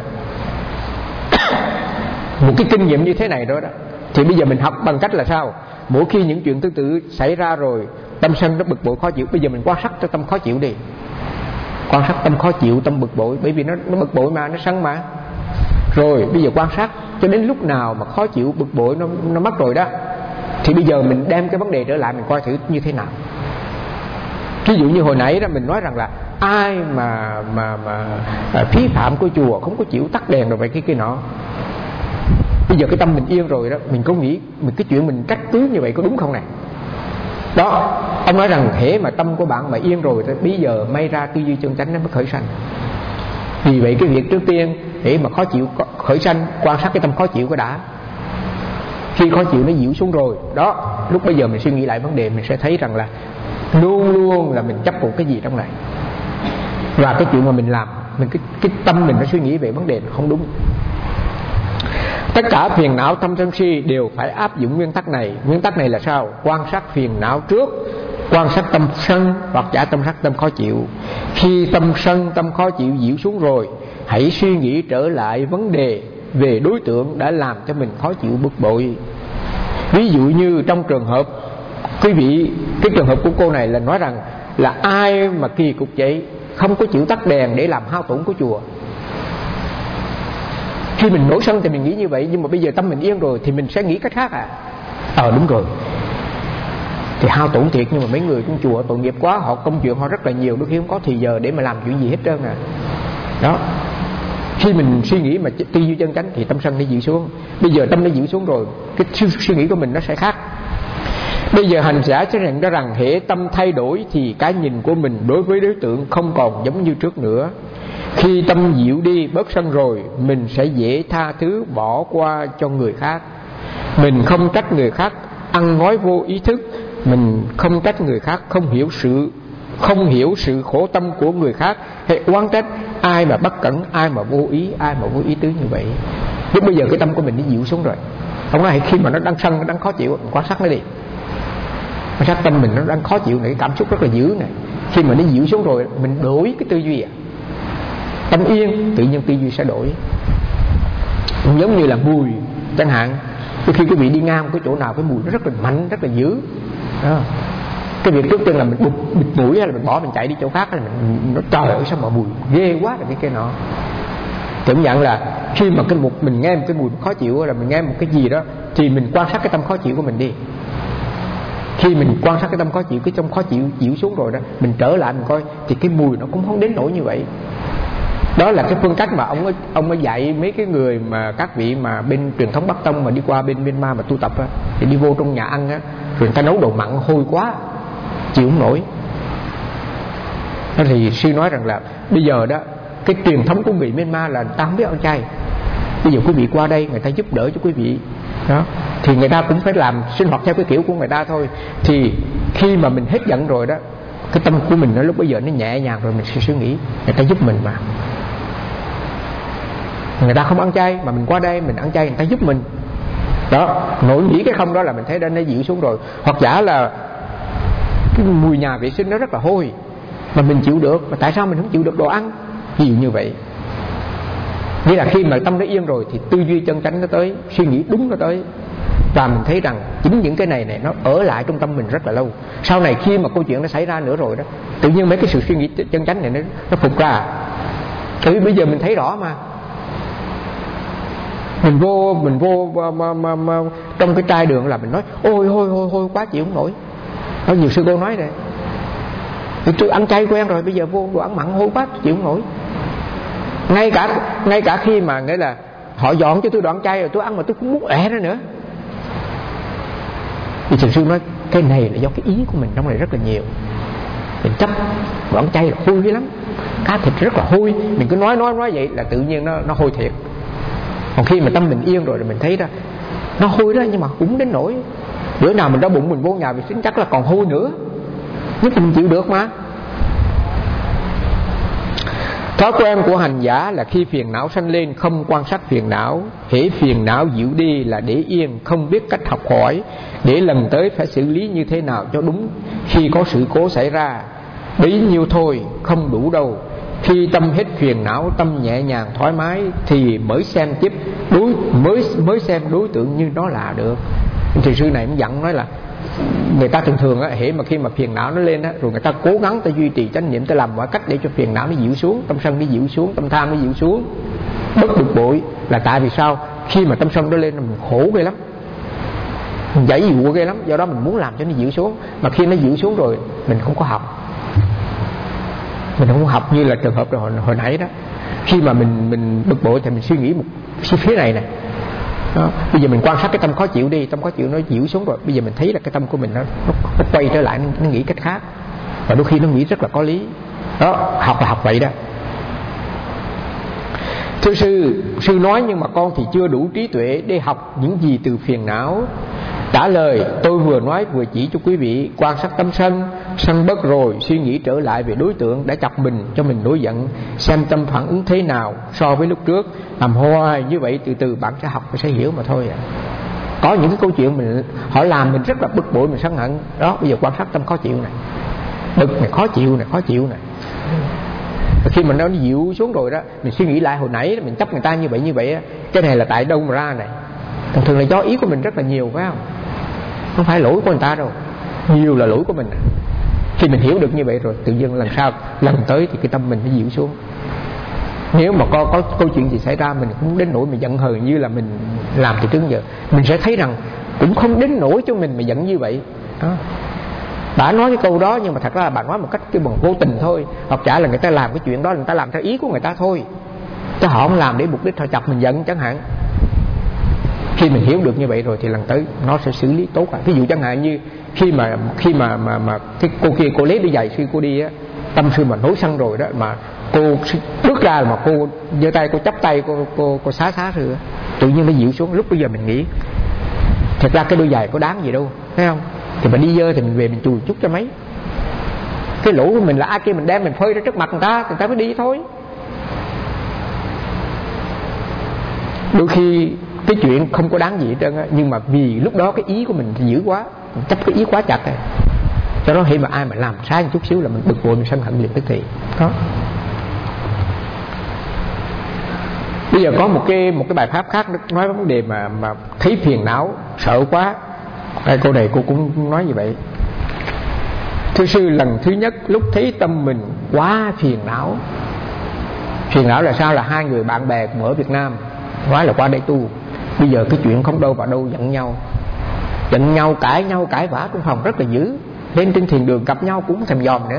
một cái kinh nghiệm như thế này đó, thì bây giờ mình học bằng cách là sao? Mỗi khi những chuyện tương tự xảy ra rồi, tâm sân nó bực bội khó chịu, bây giờ mình quan sát cho tâm khó chịu đi. Quan sát tâm khó chịu, tâm bực bội, bởi vì nó bực bội mà, nó sân mà. Rồi bây giờ quan sát cho đến lúc nào mà khó chịu bực bội nó mất rồi đó, thì bây giờ mình đem cái vấn đề trở lại, mình coi thử như thế nào. Ví dụ như hồi nãy đó mình nói rằng là ai mà phí phạm của chùa không có chịu tắt đèn rồi vậy cái nọ. Bây giờ cái tâm mình yên rồi đó, mình có nghĩ mình cái chuyện mình trách cứ như vậy có đúng không này? Đó, ông nói rằng hễ mà tâm của bạn mà yên rồi thì bây giờ may ra tư duy chân chánh nó mới khởi sanh. Vì vậy cái việc trước tiên để mà khó chịu khởi sanh, quan sát cái tâm khó chịu cái đã. Khi khó chịu nó dịu xuống rồi đó, lúc bây giờ mình suy nghĩ lại vấn đề, mình sẽ thấy rằng là luôn luôn là mình chấp một cái gì trong này. Và cái chuyện mà mình làm, cái tâm mình nó suy nghĩ về vấn đề không đúng. Tất cả phiền não tâm sân si đều phải áp dụng nguyên tắc này. Nguyên tắc này là sao? Quan sát phiền não trước, quan sát tâm sân hoặc giả tâm sát tâm khó chịu. Khi tâm sân tâm khó chịu dịu xuống rồi, hãy suy nghĩ trở lại vấn đề về đối tượng đã làm cho mình khó chịu bực bội. Ví dụ như trong trường hợp quý vị, cái trường hợp của cô này là nói rằng là ai mà kỳ cục vậy, không có chịu tắt đèn để làm hao tổn của chùa. Khi mình nổi sân thì mình nghĩ như vậy, nhưng mà bây giờ tâm mình yên rồi thì mình sẽ nghĩ cách khác à. Đúng rồi, thì hao tổn thiệt, nhưng mà mấy người trong chùa tội nghiệp quá, họ công chuyện họ rất là nhiều, đôi khi không có thì giờ để mà làm chuyện gì hết trơn à. Đó, khi mình suy nghĩ mà tư duy chân chánh thì tâm sân nó dịu xuống. Bây giờ tâm nó dịu xuống rồi, cái suy nghĩ của mình nó sẽ khác. Bây giờ hành giả sẽ nhận ra rằng hễ tâm thay đổi thì cái nhìn của mình đối với đối tượng không còn giống như trước nữa. Khi tâm dịu đi bớt sân rồi, mình sẽ dễ tha thứ bỏ qua cho người khác. Mình không trách người khác ăn nói vô ý thức, mình không trách người khác không hiểu sự khổ tâm của người khác, hay oán trách ai mà bất cẩn, ai mà vô ý tứ như vậy. Lúc bây giờ cái tâm của mình nó dịu xuống rồi. Không nói khi mà nó đang sân, nó đang khó chịu, mình quan sát nó đi. Quan sát tâm mình nó đang khó chịu này, cảm xúc rất là dữ này. Khi mà nó dịu xuống rồi, mình đổi cái tư duy tâm yên, tự nhiên tư duy sẽ đổi. Giống như là mùi chẳng hạn, khi quý vị đi ngang cái chỗ nào cái mùi nó rất là mạnh, rất là dữ đó. Cái việc trước tiên là mình bịt mũi hay là mình bỏ mình chạy đi chỗ khác, hay là mình nó trời ơi sao mà mùi ghê quá rồi cái nọ. Tưởng nhận là khi mà mình nghe một cái mùi khó chịu, hay là mình nghe một cái gì đó, thì mình quan sát cái tâm khó chịu của mình đi. Khi mình quan sát cái tâm khó chịu, cái tâm khó chịu dịu xuống rồi đó, mình trở lại mình coi thì cái mùi nó cũng không đến nỗi như vậy. Đó là cái phương cách mà ông ấy dạy mấy cái người mà các vị mà bên truyền thống Bắc Tông mà đi qua bên Myanmar mà tu tập á, thì đi vô trong nhà ăn á, rồi người ta nấu đồ mặn hôi quá chịu không nổi. Đó thì sư nói rằng là bây giờ đó, cái truyền thống của người Myanmar là người ta không biết ăn chay. Bây giờ quý vị qua đây người ta giúp đỡ cho quý vị đó, thì người ta cũng phải làm sinh hoạt theo cái kiểu của người ta thôi. Thì khi mà mình hết giận rồi đó, cái tâm của mình nó lúc bây giờ nó nhẹ nhàng rồi, mình sẽ suy nghĩ người ta giúp mình mà. Người ta không ăn chay mà mình qua đây mình ăn chay, người ta giúp mình đó. Nổi nghĩ cái không đó là mình thấy nó dịu xuống rồi. Hoặc giả là cái mùi nhà vệ sinh nó rất là hôi mà mình chịu được, mà tại sao mình không chịu được đồ ăn, ví dụ như vậy. Nghĩa là khi mà tâm nó yên rồi thì tư duy chân chánh nó tới, suy nghĩ đúng nó tới. Và mình thấy rằng chính những cái này nó ở lại trong tâm mình rất là lâu. Sau này khi mà câu chuyện nó xảy ra nữa rồi đó, tự nhiên mấy cái sự suy nghĩ chân chánh này nó phục ra. Bởi vì bây giờ mình thấy rõ mà. Mình vô trong cái chai đường là mình nói ôi hôi quá chịu không nổi. Đó, nhiều sư cô nói đây. Tôi ăn chay quen rồi, bây giờ vô đồ ăn mặn hôi quá tôi chịu không nổi. Ngay cả khi mà nghĩa là họ dọn cho tôi đồ ăn chay rồi tôi ăn mà tôi cũng muốn ẻ ra nữa. Thì Thiền sư nói cái này là do cái ý của mình trong này rất là nhiều. Mình chấp đồ ăn chay là hôi lắm, cá thịt rất là hôi, mình cứ nói vậy là tự nhiên nó hôi thiệt. Còn khi mà tâm mình yên rồi thì mình thấy đó nó hôi đó, nhưng mà cũng đến nỗi bữa nào mình đau bụng mình vô nhà vệ sinh chắc là còn hôi nữa, nhưng mà mình chịu được mà. Thói quen của hành giả là khi phiền não sanh lên không quan sát phiền não, hễ phiền não dịu đi là để yên, không biết cách học hỏi để lần tới phải xử lý như thế nào cho đúng. Khi có sự cố xảy ra bấy nhiêu thôi, không đủ đâu. Khi tâm hết phiền não, tâm nhẹ nhàng thoải mái thì mới xem tiếp mới xem đối tượng như nó là được. Thiền sư này cũng dặn nói là người ta thường á, hễ mà khi mà phiền não nó lên á, rồi người ta cố gắng ta duy trì chánh niệm, ta làm mọi cách để cho phiền não nó dịu xuống, tâm sân nó dịu xuống, tâm tham nó dịu xuống, bất bực bội. Là tại vì sao? Khi mà tâm sân nó lên mình khổ ghê lắm, mình dãy dụa ghê lắm, do đó mình muốn làm cho nó dịu xuống. Mà khi nó dịu xuống rồi mình không có học, mình không có học. Như là trường hợp hồi nãy đó, khi mà mình bực bội thì mình suy nghĩ một phía này nè đó. Bây giờ mình quan sát cái tâm khó chịu đi, tâm khó chịu nó dịu xuống rồi, bây giờ mình thấy là cái tâm của mình nó quay trở lại, nó nghĩ cách khác, và đôi khi nó nghĩ rất là có lý đó. Học là học vậy đó. Thưa sư nói nhưng mà con thì chưa đủ trí tuệ để học những gì từ phiền não. Trả lời tôi vừa nói vừa chỉ cho quý vị quan sát tâm sân bớt rồi suy nghĩ trở lại về đối tượng đã chọc mình cho mình nổi giận, xem tâm phản ứng thế nào so với lúc trước. Làm hoài như vậy từ từ bạn sẽ học và sẽ hiểu mà thôi à. Có những cái câu chuyện họ làm mình rất là bực bội, mình sân hận đó. Bây giờ quan sát tâm khó chịu này, bực này, khó chịu này. Và khi mà nó dịu xuống rồi đó, mình suy nghĩ lại hồi nãy mình chấp người ta như vậy á, cái này là tại đâu mà ra này. Thường là do ý của mình rất là nhiều, phải không phải lỗi của người ta đâu, nhiều là lỗi của mình. Khi mình hiểu được như vậy rồi, tự nhiên lần tới thì cái tâm mình nó dịu xuống. Nếu mà có câu chuyện gì xảy ra mình cũng đến nỗi mình giận hờn như là mình làm từ trước giờ, mình sẽ thấy rằng cũng không đến nỗi cho mình mà giận như vậy đó. Bà nói cái câu đó nhưng mà thật ra là bà nói một cách cái bằng vô tình thôi, hoặc chả là người ta làm cái chuyện đó, người ta làm theo ý của người ta thôi, chứ họ không làm để mục đích họ chọc mình giận chẳng hạn. Khi mình hiểu được như vậy rồi thì lần tới nó sẽ xử lý tốt. Ví dụ chẳng hạn như khi mà cái cô kia cô lấy đôi giày sư cô đi á, tâm sư mà nổi sân rồi đó, mà cô bước ra mà cô giơ tay, cô chắp tay, cô xá sư, tự nhiên nó dịu xuống. Lúc bây giờ mình nghĩ thật ra cái đôi giày có đáng gì đâu, thấy không? Thì mình đi dơ thì mình về mình chùi chút cho mấy. Cái lỗi của mình là ai kia mình đem mình phơi ra trước mặt người ta mới đi thôi. Đôi khi cái chuyện không có đáng gì hết trơn á, nhưng mà vì lúc đó cái ý của mình thì dữ quá, mình chấp cái ý quá chặt rồi, cho đó khi mà ai mà làm sai một chút xíu là mình bực bội, mình sân hận liền tức thì đó. Bây giờ có một cái bài pháp khác nói vấn đề mà thấy phiền não sợ quá. Cái câu này cô cũng nói như vậy. Thưa sư, lần thứ nhất lúc thấy tâm mình quá phiền não là sao? Là hai người bạn bè cũng ở Việt Nam, nói là qua đây tu. Bây giờ cái chuyện không đâu vào đâu, giận nhau, cãi vã trong phòng rất là dữ. Lên trên thiền đường gặp nhau cũng không thèm dòm nữa,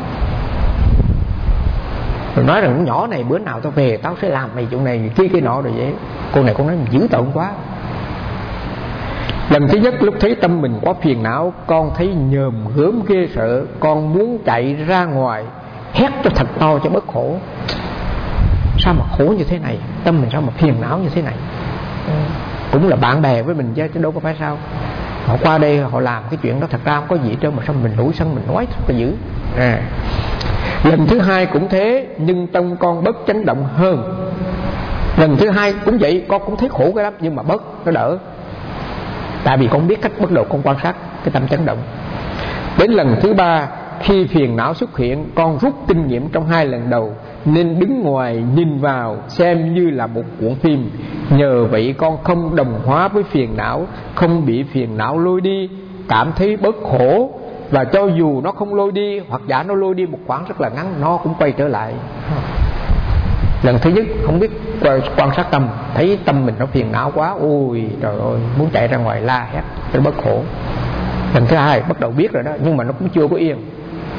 rồi nói rằng nhỏ này bữa nào tao về tao sẽ làm mày chuyện này kia nọ rồi vậy. Cô này con nói dữ tợn quá. Lần thứ nhất lúc thấy tâm mình quá phiền não, con thấy nhờm gớm ghê sợ, con muốn chạy ra ngoài hét cho thật to cho bớt khổ. Sao mà khổ như thế này, tâm mình sao mà phiền não như thế này. Cũng là bạn bè với mình chứ đâu có phải sao. Họ qua đây họ làm cái chuyện đó thật ra không có gì trơn, mà sao mình nổi sân, mình nói thật là dữ. Lần thứ hai cũng thế, nhưng tâm con bớt chấn động hơn. Lần thứ hai cũng vậy, con cũng thấy khổ cái lắm, nhưng mà bớt, nó đỡ. Tại vì con biết cách bắt đầu con quan sát cái tâm chấn động. Đến lần thứ ba, khi phiền não xuất hiện, con rút kinh nghiệm trong hai lần đầu, nên đứng ngoài nhìn vào xem như là một cuộn phim. Nhờ vậy con không đồng hóa với phiền não, không bị phiền não lôi đi, cảm thấy bớt khổ. Và cho dù nó không lôi đi, hoặc giả nó lôi đi một khoảng rất là ngắn, nó cũng quay trở lại. Lần thứ nhất không biết quan sát tâm, thấy tâm mình nó phiền não quá, ôi trời ơi, muốn chạy ra ngoài la hét cho bớt khổ. Lần thứ hai bắt đầu biết rồi đó, nhưng mà nó cũng chưa có yên.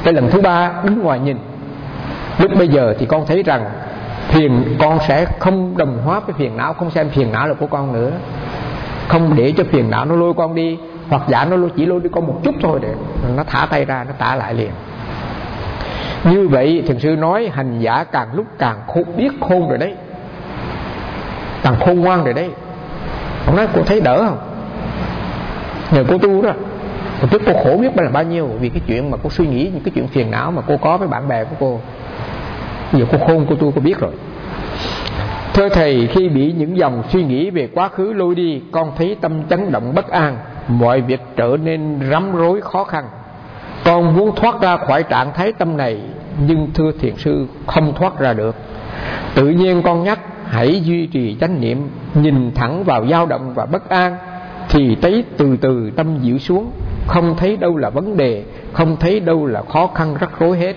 Cái lần thứ ba đứng ngoài nhìn. Lúc bây giờ thì con thấy rằng con sẽ không đồng hóa với phiền não, không xem phiền não là của con nữa, không để cho phiền não nó lôi con đi, hoặc giả nó chỉ lôi đi con một chút thôi để nó thả tay ra, nó trả lại liền. Như vậy thiền sư nói hành giả càng lúc càng biết khôn rồi đấy, càng khôn ngoan rồi đấy. Ông nói cô thấy đỡ không? Nhờ cô tu đó. Hồi trước cô khổ biết bao nhiêu vì cái chuyện mà cô suy nghĩ những cái chuyện phiền não mà cô có với bạn bè của cô. Bây giờ cô khôn, cô tu, cô biết rồi. Thưa thầy, khi bị những dòng suy nghĩ về quá khứ lôi đi, con thấy tâm chấn động bất an, mọi việc trở nên rắm rối khó khăn. Con muốn thoát ra khỏi trạng thái tâm này, nhưng thưa thiền sư không thoát ra được. Tự nhiên con nhắc hãy duy trì chánh niệm, nhìn thẳng vào dao động và bất an, thì thấy từ từ tâm dịu xuống, không thấy đâu là vấn đề, không thấy đâu là khó khăn rắc rối hết.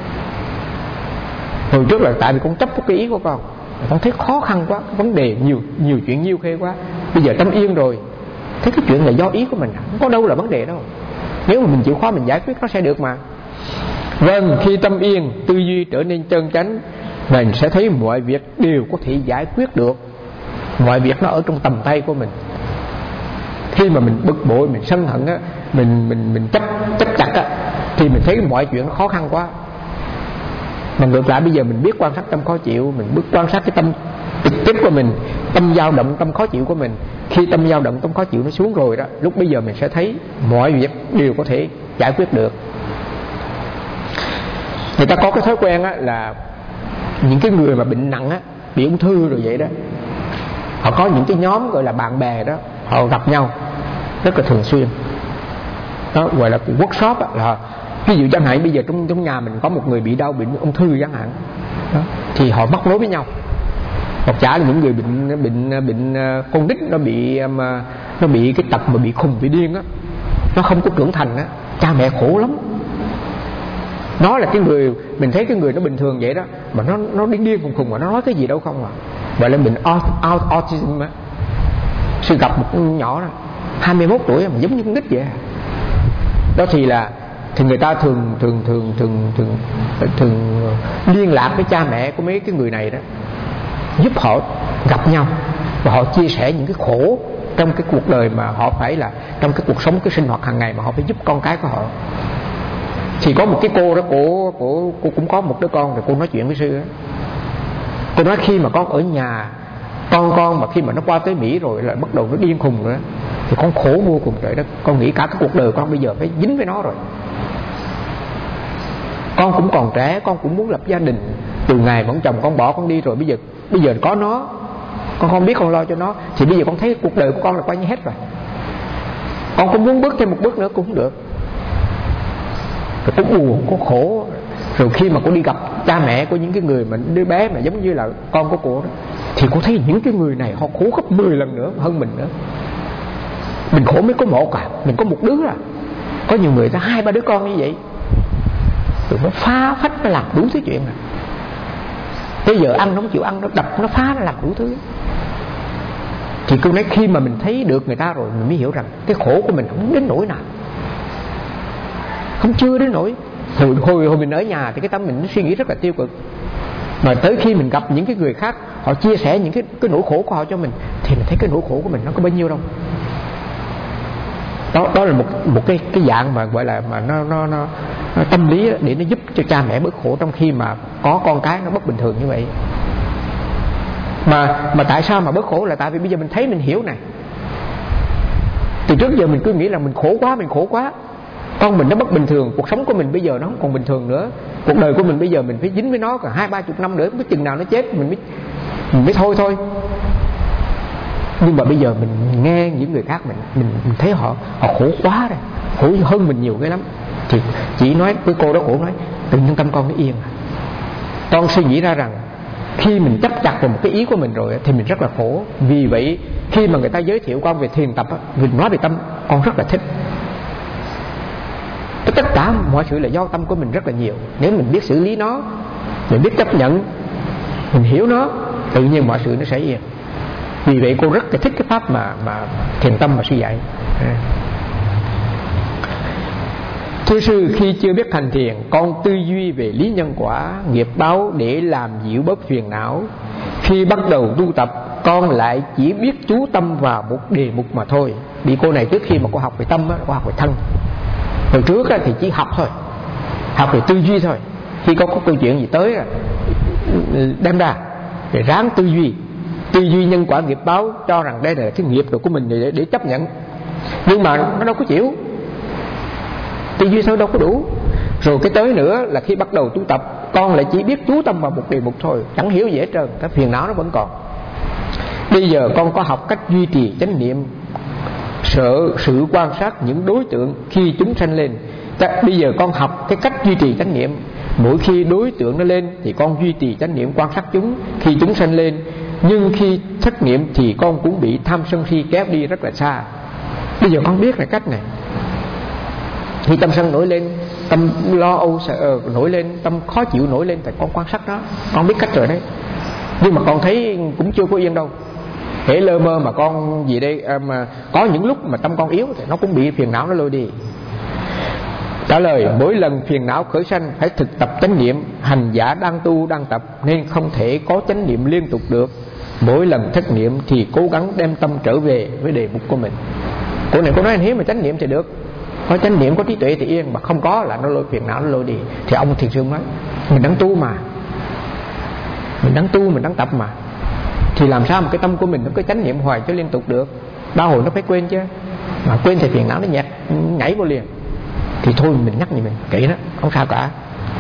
Hồi trước là tại vì con chấp cái ý của con thấy khó khăn quá, vấn đề nhiều chuyện nhiêu khê quá. Bây giờ tâm yên rồi, thấy cái chuyện là do ý của mình, không có đâu là vấn đề đâu. Nếu mà mình chịu khó mình giải quyết nó sẽ được mà. Vâng, khi tâm yên, tư duy trở nên chân chánh, mình sẽ thấy mọi việc đều có thể giải quyết được. Mọi việc nó ở trong tầm tay của mình. Khi mà mình bực bội, mình sân hận á, mình chấp chặt á, thì mình thấy mọi chuyện nó khó khăn quá. Mà ngược lại bây giờ mình biết quan sát tâm khó chịu, mình biết quan sát cái tâm trực tiếp của mình, tâm dao động, tâm khó chịu của mình. Khi tâm dao động, tâm khó chịu nó xuống rồi đó, lúc bây giờ mình sẽ thấy mọi việc đều có thể giải quyết được. Người ta có cái thói quen á, là những cái người mà bệnh nặng á, bị ung thư rồi vậy đó, họ có những cái nhóm gọi là bạn bè đó, họ gặp nhau rất là thường xuyên. Đó gọi là workshop á, là ví dụ chẳng hạn bây giờ trong nhà mình có một người bị đau bệnh ung thư chẳng hạn đó, thì họ móc nối với nhau. Hoặc giả là những người bệnh con nít nó bị cái tật mà bị khùng bị điên á, nó không có trưởng thành á, cha mẹ khổ lắm. Nó là cái người mình thấy cái người nó bình thường vậy đó, mà nó điên khùng mà nó nói cái gì đâu không à. Gọi là bệnh autism á. Sư gặp một con nhỏ đó 21 tuổi mà giống như con nít vậy. Đó thì người ta thường liên lạc với cha mẹ của mấy cái người này đó, giúp họ gặp nhau và họ chia sẻ những cái khổ trong cái cuộc đời mà họ phải là trong cái cuộc sống, cái sinh hoạt hàng ngày mà họ phải giúp con cái của họ. Thì có một cái cô đó, cô cũng có một đứa con, rồi cô nói chuyện với sư đó. Cô nói khi mà con ở nhà, con mà khi mà nó qua tới Mỹ rồi lại bắt đầu nó điên khùng nữa, thì con khổ vô cùng trời đất. Con nghĩ cả cái cuộc đời con bây giờ phải dính với nó rồi. Con cũng còn trẻ, con cũng muốn lập gia đình. Từ ngày mà ông chồng con bỏ con đi rồi, bây giờ có nó, con không biết con lo cho nó, thì bây giờ con thấy cuộc đời của con là coi như hết rồi. Con cũng muốn bước thêm một bước nữa cũng không được. Rồi có buồn, có khổ. Rồi khi mà cô đi gặp cha mẹ của những cái người mà đứa bé mà giống như là con của cô đó, thì cô thấy những cái người này họ khổ gấp 10 lần nữa hơn mình nữa. Mình khổ mới có một à, mình có một đứa à. Có nhiều người ta 2-3 đứa con như vậy, rồi nó phá phách, nó làm đủ thứ chuyện à. Bây giờ ăn nó không chịu ăn, nó đập, nó phá, nó làm đủ thứ. Thì cô nói khi mà mình thấy được người ta rồi, mình mới hiểu rằng cái khổ của mình không đến nỗi nào, không chưa đến nỗi. Hồi mình ở nhà thì cái tâm mình nó suy nghĩ rất là tiêu cực, mà tới khi mình gặp những cái người khác, họ chia sẻ những cái nỗi khổ của họ cho mình, thì mình thấy cái nỗi khổ của mình nó có bao nhiêu đâu. Đó là một cái dạng mà gọi là mà nó tâm lý để nó giúp cho cha mẹ bớt khổ trong khi mà có con cái nó bất bình thường như vậy. Mà tại sao mà bớt khổ là tại vì bây giờ mình thấy, mình hiểu này. Từ trước giờ mình cứ nghĩ là mình khổ quá, con mình nó bất bình thường, cuộc sống của mình bây giờ nó không còn bình thường nữa, cuộc đời của mình bây giờ mình phải dính với nó còn 20-30 năm nữa, không biết chừng nào nó chết mình mới thôi. Nhưng mà bây giờ mình nghe những người khác, mình thấy họ khổ quá rồi, khổ hơn mình nhiều cái lắm. Thì chỉ nói với cô đó, cổ nói tự nhiên tâm con nó yên. Con suy nghĩ ra rằng khi mình chấp chặt vào một cái ý của mình rồi thì mình rất là khổ. Vì vậy khi mà người ta giới thiệu con về thiền tập, mình nói về tâm, con rất là thích. Tất cả mọi sự là do tâm của mình rất là nhiều. Nếu mình biết xử lý nó, mình biết chấp nhận, mình hiểu nó, tự nhiên mọi sự nó sẽ yên. Vì vậy cô rất là thích cái pháp mà thiền tâm mà sư dạy. Thưa sư, khi chưa biết hành thiền, con tư duy về lý nhân quả, nghiệp báo để làm dịu bớt phiền não. Khi bắt đầu tu tập, con lại chỉ biết chú tâm vào một đề mục mà thôi. Vì cô này trước khi mà cô học về tâm, cô học về thân. Hồi trước thì chỉ học thôi, học về tư duy thôi. Khi có câu chuyện gì tới đem ra để ráng tư duy nhân quả nghiệp báo, cho rằng đây là cái nghiệp của mình để chấp nhận. Nhưng mà nó đâu có chịu, tư duy sao đâu có đủ. Rồi cái tới nữa là khi bắt đầu tu tập, con lại chỉ biết chú tâm vào một đề mục thôi, chẳng hiểu gì hết trơn, cái phiền não nó vẫn còn. Bây giờ con có học cách duy trì chánh niệm, sự quan sát những đối tượng khi chúng sanh lên. Bây giờ con học cái cách duy trì chánh niệm. Mỗi khi đối tượng nó lên thì con duy trì chánh niệm quan sát chúng khi chúng sanh lên. Nhưng khi thất niệm thì con cũng bị tham sân si kéo đi rất là xa. Bây giờ con biết là cách này. Khi tâm sân nổi lên, tâm lo âu sợ nổi lên, tâm khó chịu nổi lên, thì con quan sát đó, con biết cách rồi đấy. Nhưng mà con thấy cũng chưa có yên đâu. Hễ lơ mơ mà con gì đây mà có những lúc mà tâm con yếu thì nó cũng bị phiền não nó lôi đi. Trả lời: mỗi lần phiền não khởi sanh phải thực tập chánh niệm. Hành giả đang tu đang tập nên không thể có chánh niệm liên tục được. Mỗi lần thất niệm thì cố gắng đem tâm trở về với đề mục của mình. Cô này cô nói anh Hiếu mà chánh niệm thì được, có chánh niệm có trí tuệ thì yên, mà không có là nó lôi phiền não nó lôi đi. Thì ông thiền sư nói mình đang tu mà, mình đang tu, mình đang tập mà, thì làm sao mà cái tâm của mình nó cứ chánh niệm hoài cho liên tục được. Đau hồi nó phải quên chứ, mà quên thì phiền não nó nhảy vô liền. Thì thôi mình nhắc như mình kỹ đó, không sao cả.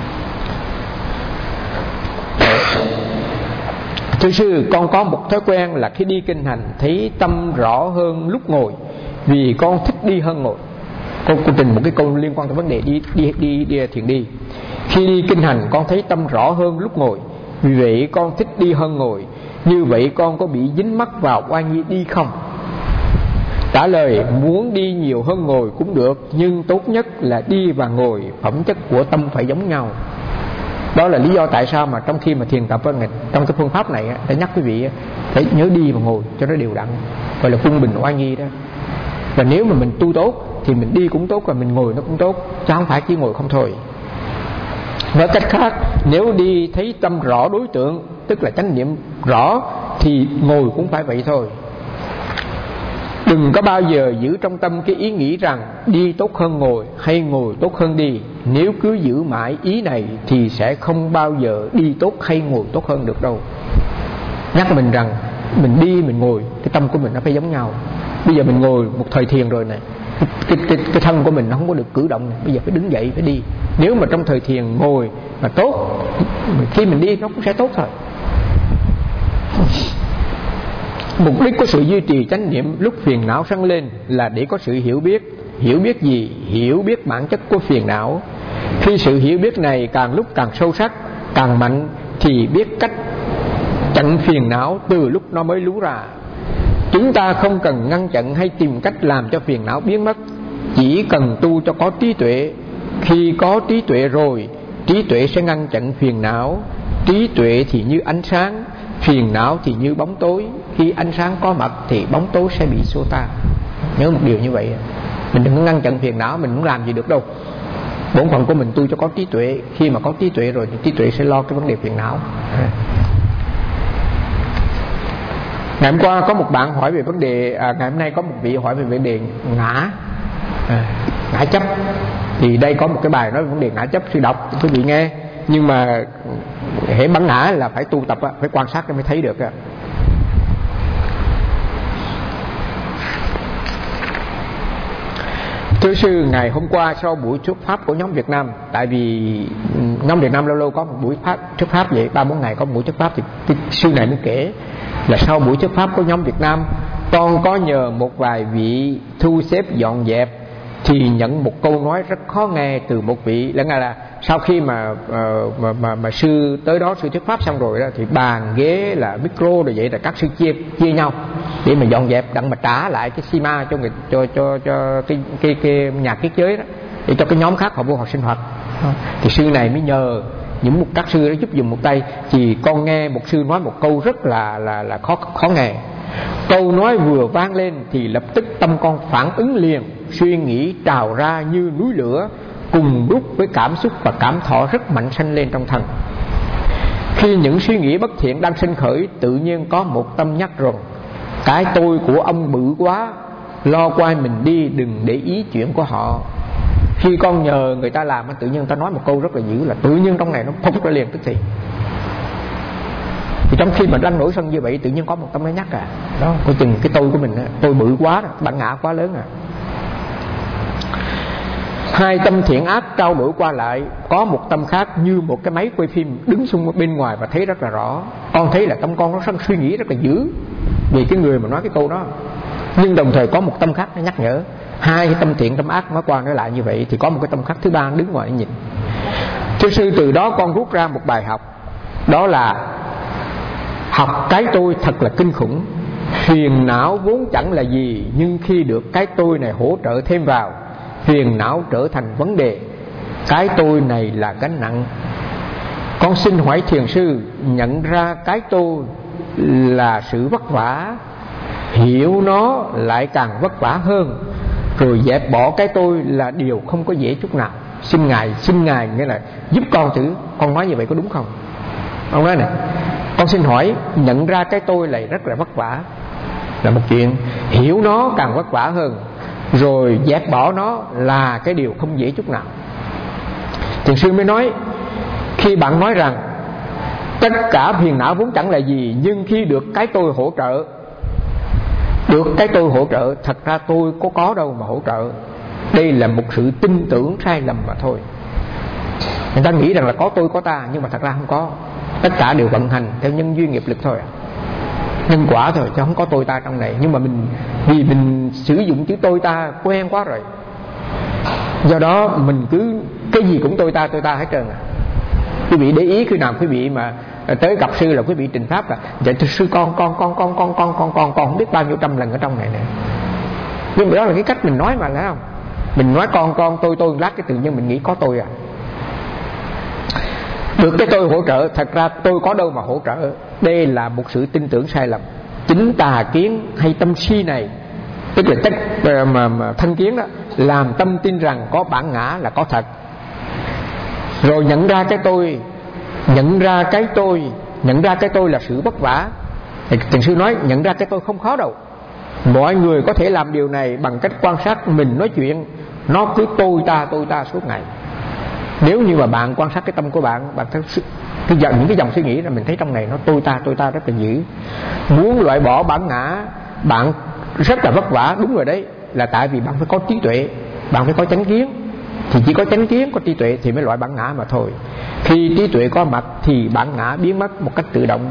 Thưa sư, con có một thói quen là khi đi kinh hành thấy tâm rõ hơn lúc ngồi, vì con thích đi hơn ngồi. Cô trình một cái câu liên quan tới vấn đề đi thiền đi. Khi đi kinh hành con thấy tâm rõ hơn lúc ngồi, vì vậy con thích đi hơn ngồi. Như vậy con có bị dính mắc vào oan nghi đi không? Trả lời: muốn đi nhiều hơn ngồi cũng được, nhưng tốt nhất là đi và ngồi phẩm chất của tâm phải giống nhau. Đó là lý do tại sao mà trong khi mà thiền tập trong cái phương pháp này để nhắc quý vị phải nhớ đi và ngồi cho nó đều đặn, gọi là quân bình oai nghi đó. Và nếu mà mình tu tốt thì mình đi cũng tốt và mình ngồi nó cũng tốt, chứ không phải chỉ ngồi không thôi. Nói cách khác, nếu đi thấy tâm rõ đối tượng, tức là chánh niệm rõ, thì ngồi cũng phải vậy thôi. Đừng có bao giờ giữ trong tâm cái ý nghĩ rằng đi tốt hơn ngồi hay ngồi tốt hơn đi. Nếu cứ giữ mãi ý này thì sẽ không bao giờ đi tốt hay ngồi tốt hơn được đâu. Nhắc mình rằng mình đi mình ngồi, cái tâm của mình nó phải giống nhau. Bây giờ mình ngồi một thời thiền rồi này, cái thân của mình nó không có được cử động này. Bây giờ phải đứng dậy phải đi. Nếu mà trong thời thiền ngồi mà tốt, khi mình đi nó cũng sẽ tốt thôi. Mục đích của sự duy trì chánh niệm lúc phiền não sân lên là để có sự hiểu biết. Hiểu biết gì? Hiểu biết bản chất của phiền não. Khi sự hiểu biết này càng lúc càng sâu sắc, càng mạnh, thì biết cách chặn phiền não từ lúc nó mới lú ra. Chúng ta không cần ngăn chặn hay tìm cách làm cho phiền não biến mất, chỉ cần tu cho có trí tuệ. Khi có trí tuệ rồi, trí tuệ sẽ ngăn chặn phiền não. Trí tuệ thì như ánh sáng, phiền não thì như bóng tối. Khi ánh sáng có mặt thì bóng tối sẽ bị xô tan. Nhớ một điều như vậy. Mình đừng có ngăn chặn phiền não, mình không làm gì được đâu. Bổn phận của mình tu cho có trí tuệ. Khi mà có trí tuệ rồi thì trí tuệ sẽ lo cái vấn đề phiền não. Ngày hôm qua có một bạn hỏi về vấn đề ngày hôm nay có một vị hỏi về vấn đề ngã chấp. Thì đây có một cái bài nói về vấn đề ngã chấp, sư đọc quý vị nghe. Nhưng mà hễ bắn ngã là phải tu tập, phải quan sát mới thấy được. Thưa sư, ngày hôm qua sau buổi thuyết pháp của nhóm Việt Nam, tại vì nhóm Việt Nam lâu lâu có một buổi thuyết pháp vậy, 3-4 ngày có một buổi thuyết pháp, thì sư này mới kể là sau buổi thuyết pháp của nhóm Việt Nam, con có nhờ một vài vị thu xếp dọn dẹp, thì nhận một câu nói rất khó nghe từ một vị. Là sau khi mà sư tới đó, sư thuyết pháp xong rồi đó, thì bàn ghế là micro rồi vậy là các sư chia nhau để mà dọn dẹp, đặng mà trả lại cái xi ma cho cái nhà thiết chế đó, để cho cái nhóm khác họ vô họ sinh hoạt. Thì sư này mới nhờ những các sư đó giúp dùm một tay. Thì con nghe một sư nói một câu rất là khó nghe. Câu nói vừa vang lên thì lập tức tâm con phản ứng liền, suy nghĩ trào ra như núi lửa. cùng lúc với cảm xúc và cảm thọ rất mạnh sanh lên trong thân. Khi những suy nghĩ bất thiện đang sinh khởi, tự nhiên có một tâm nhắc rằng: cái tôi của ông bự quá, lo quay mình đi, đừng để ý chuyện của họ. Khi con nhờ người ta làm, tự nhiên người ta nói một câu rất là dữ, là tự nhiên trong này nó phóng ra liền tức thì. Thì trong khi mình đang nổi sân như vậy, tự nhiên có một tâm nó nhắc đó, coi chừng cái tôi của mình, tôi bự quá, bản ngã quá lớn Hai tâm thiện ác trao đổi qua lại, có một tâm khác như một cái máy quay phim đứng xung bên ngoài và thấy rất là rõ. Con thấy là tâm con nó suy nghĩ rất là dữ vì cái người mà nói cái câu đó, nhưng đồng thời có một tâm khác nó nhắc nhở. Hai cái tâm thiện tâm ác nói qua nói lại như vậy, thì có một cái tâm khác thứ ba đứng ngoài nhìn. Thưa sư, từ đó con rút ra một bài học, đó là học cái tôi thật là kinh khủng. Phiền não vốn chẳng là gì, nhưng khi được cái tôi này hỗ trợ thêm vào, phiền não trở thành vấn đề. Cái tôi này là gánh nặng. Con xin hỏi thiền sư, nhận ra cái tôi là sự vất vả, hiểu nó lại càng vất vả hơn, rồi dẹp bỏ cái tôi là điều không có dễ chút nào. Xin ngài nghĩa là giúp con thử, con nói như vậy có đúng không? Ông nói này, con xin hỏi, nhận ra cái tôi này rất là vất vả là một chuyện, hiểu nó càng vất vả hơn, rồi dẹp bỏ nó là cái điều không dễ chút nào. Thiền sư mới nói, khi bạn nói rằng tất cả phiền não vốn chẳng là gì, nhưng khi được cái tôi hỗ trợ, thật ra tôi có đâu mà hỗ trợ. Đây là một sự tin tưởng sai lầm mà thôi. Người ta nghĩ rằng là có tôi có ta, nhưng mà thật ra không có. Tất cả đều vận hành theo nhân duyên nghiệp lực thôi, nhân quả thôi, chứ không có tôi ta trong này. Nhưng mà vì mình sử dụng chữ tôi ta quen quá rồi, do đó mình cứ cái gì cũng tôi ta hết trơn Quý vị để ý khi nào quý vị mà tới gặp sư là quý vị trình pháp là: dạ thưa sư, con không biết bao nhiêu trăm lần ở trong này nè. Nhưng mà đó là cái cách mình nói mà, phải không? Mình nói con tôi lát cái tự nhiên mình nghĩ có tôi Được cái tôi hỗ trợ, thật ra tôi có đâu mà hỗ trợ. Đây là một sự tin tưởng sai lầm. Chính tà kiến hay tâm si này, tức là thân kiến đó, làm tâm tin rằng có bản ngã là có thật. Rồi nhận ra cái tôi là sự vất vả. Thiền sư nói nhận ra cái tôi không khó đâu. Mọi người có thể làm điều này bằng cách quan sát mình nói chuyện, nó cứ tôi ta suốt ngày. Nếu như mà bạn quan sát cái tâm của bạn thấy những cái dòng suy nghĩ là mình thấy trong này nó tôi ta rất là dữ. Muốn loại bỏ bản ngã, bạn rất là vất vả. Đúng rồi đấy, là tại vì bạn phải có trí tuệ, bạn phải có chánh kiến. Thì chỉ có chánh kiến, có trí tuệ thì mới loại bản ngã mà thôi. Khi trí tuệ có mặt thì bản ngã biến mất một cách tự động.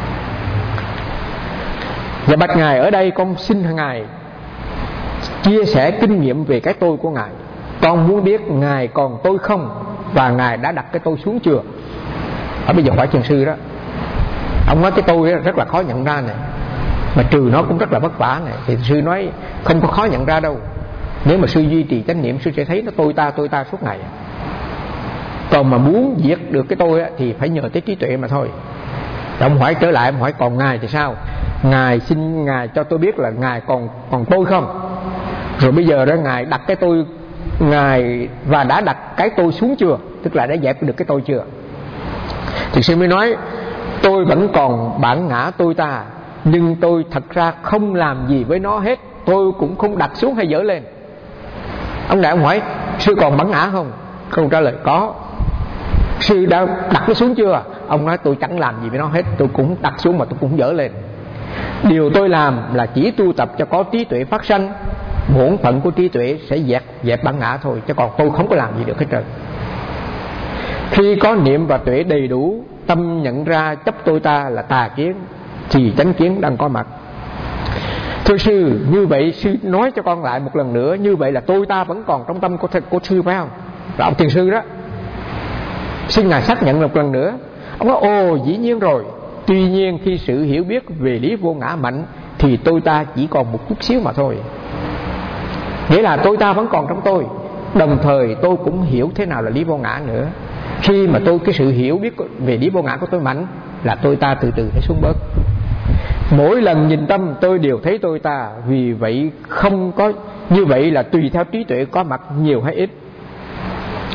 Và bạch Ngài, ở đây con xin Ngài chia sẻ kinh nghiệm về cái tôi của Ngài. Con muốn biết Ngài còn tôi không, và Ngài đã đặt cái tôi xuống chưa? Bây giờ hỏi thiền sư đó, ông nói cái tôi rất là khó nhận ra này, mà trừ nó cũng rất là vất vả này. Thì thiền sư nói không có khó nhận ra đâu. Nếu mà sư duy trì chánh niệm, sư sẽ thấy nó tôi ta suốt ngày. Còn mà muốn diệt được cái tôi thì phải nhờ tới trí tuệ mà thôi. Ông hỏi trở lại, ông hỏi còn Ngài thì sao? Ngài xin Ngài cho tôi biết là Ngài còn tôi không? Rồi bây giờ đó Ngài đặt cái tôi Ngài và đã đặt cái tôi xuống chưa? Tức là đã dẹp được cái tôi chưa? Thì sư mới nói tôi vẫn còn bản ngã tôi ta, nhưng tôi thật ra không làm gì với nó hết. Tôi cũng không đặt xuống hay dỡ lên. Ông đại ông hỏi sư còn bản ngã không? Câu trả lời có. Sư đã đặt nó xuống chưa? Ông nói tôi chẳng làm gì với nó hết. Tôi cũng đặt xuống mà tôi cũng dỡ lên. Điều tôi làm là chỉ tu tập cho có trí tuệ phát sanh. Bổn phận của trí tuệ sẽ dẹp bản ngã thôi, chứ còn tôi không có làm gì được hết trơn. Khi có niệm và tuệ đầy đủ, tâm nhận ra chấp tôi ta là tà kiến, thì chánh kiến đang có mặt. Thưa sư, như vậy sư nói cho con lại một lần nữa, như vậy là tôi ta vẫn còn trong tâm của sư phải không? Là ông thiền sư đó. Xin Ngài xác nhận một lần nữa. Ông nói ồ dĩ nhiên rồi. Tuy nhiên khi sự hiểu biết về lý vô ngã mạnh thì tôi ta chỉ còn một chút xíu mà thôi. Nghĩa là tôi ta vẫn còn trong tôi, đồng thời tôi cũng hiểu thế nào là lý vô ngã nữa. Khi mà cái sự hiểu biết về lý vô ngã của tôi mạnh là tôi ta từ từ phải xuống bớt. Mỗi lần nhìn tâm tôi đều thấy tôi ta. Vì vậy không có như vậy là tùy theo trí tuệ có mặt nhiều hay ít.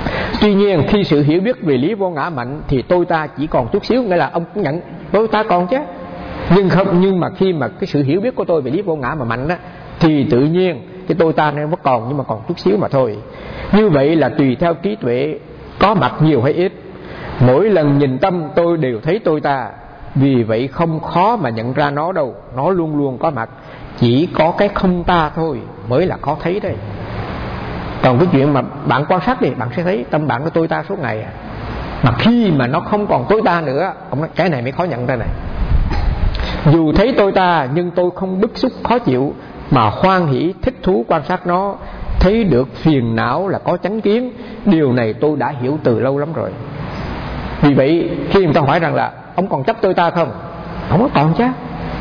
Tuy nhiên khi sự hiểu biết về lý vô ngã mạnh thì tôi ta chỉ còn chút xíu, nghĩa là ông cũng nhận tôi ta còn chứ, nhưng mà khi mà cái sự hiểu biết của tôi về lý vô ngã mà mạnh á, thì tự nhiên cái tôi ta nó vẫn còn, nhưng mà còn chút xíu mà thôi. Như vậy là tùy theo trí tuệ có mặt nhiều hay ít. Mỗi lần nhìn tâm tôi đều thấy tôi ta, vì vậy không khó mà nhận ra nó đâu, nó luôn luôn có mặt. Chỉ có cái không ta thôi mới là khó thấy đây. Còn cái chuyện mà bạn quan sát đi, bạn sẽ thấy tâm bạn có tôi ta suốt ngày. Mà khi mà nó không còn tôi ta nữa, ông nói cái này mới khó nhận ra này. Dù thấy tôi ta nhưng tôi không bức xúc khó chịu, mà hoan hỷ thích thú quan sát nó, thấy được phiền não là có chánh kiến. Điều này tôi đã hiểu từ lâu lắm rồi. Vì vậy khi người ta hỏi rằng là ông còn chấp tôi ta không, ông nói còn chứ.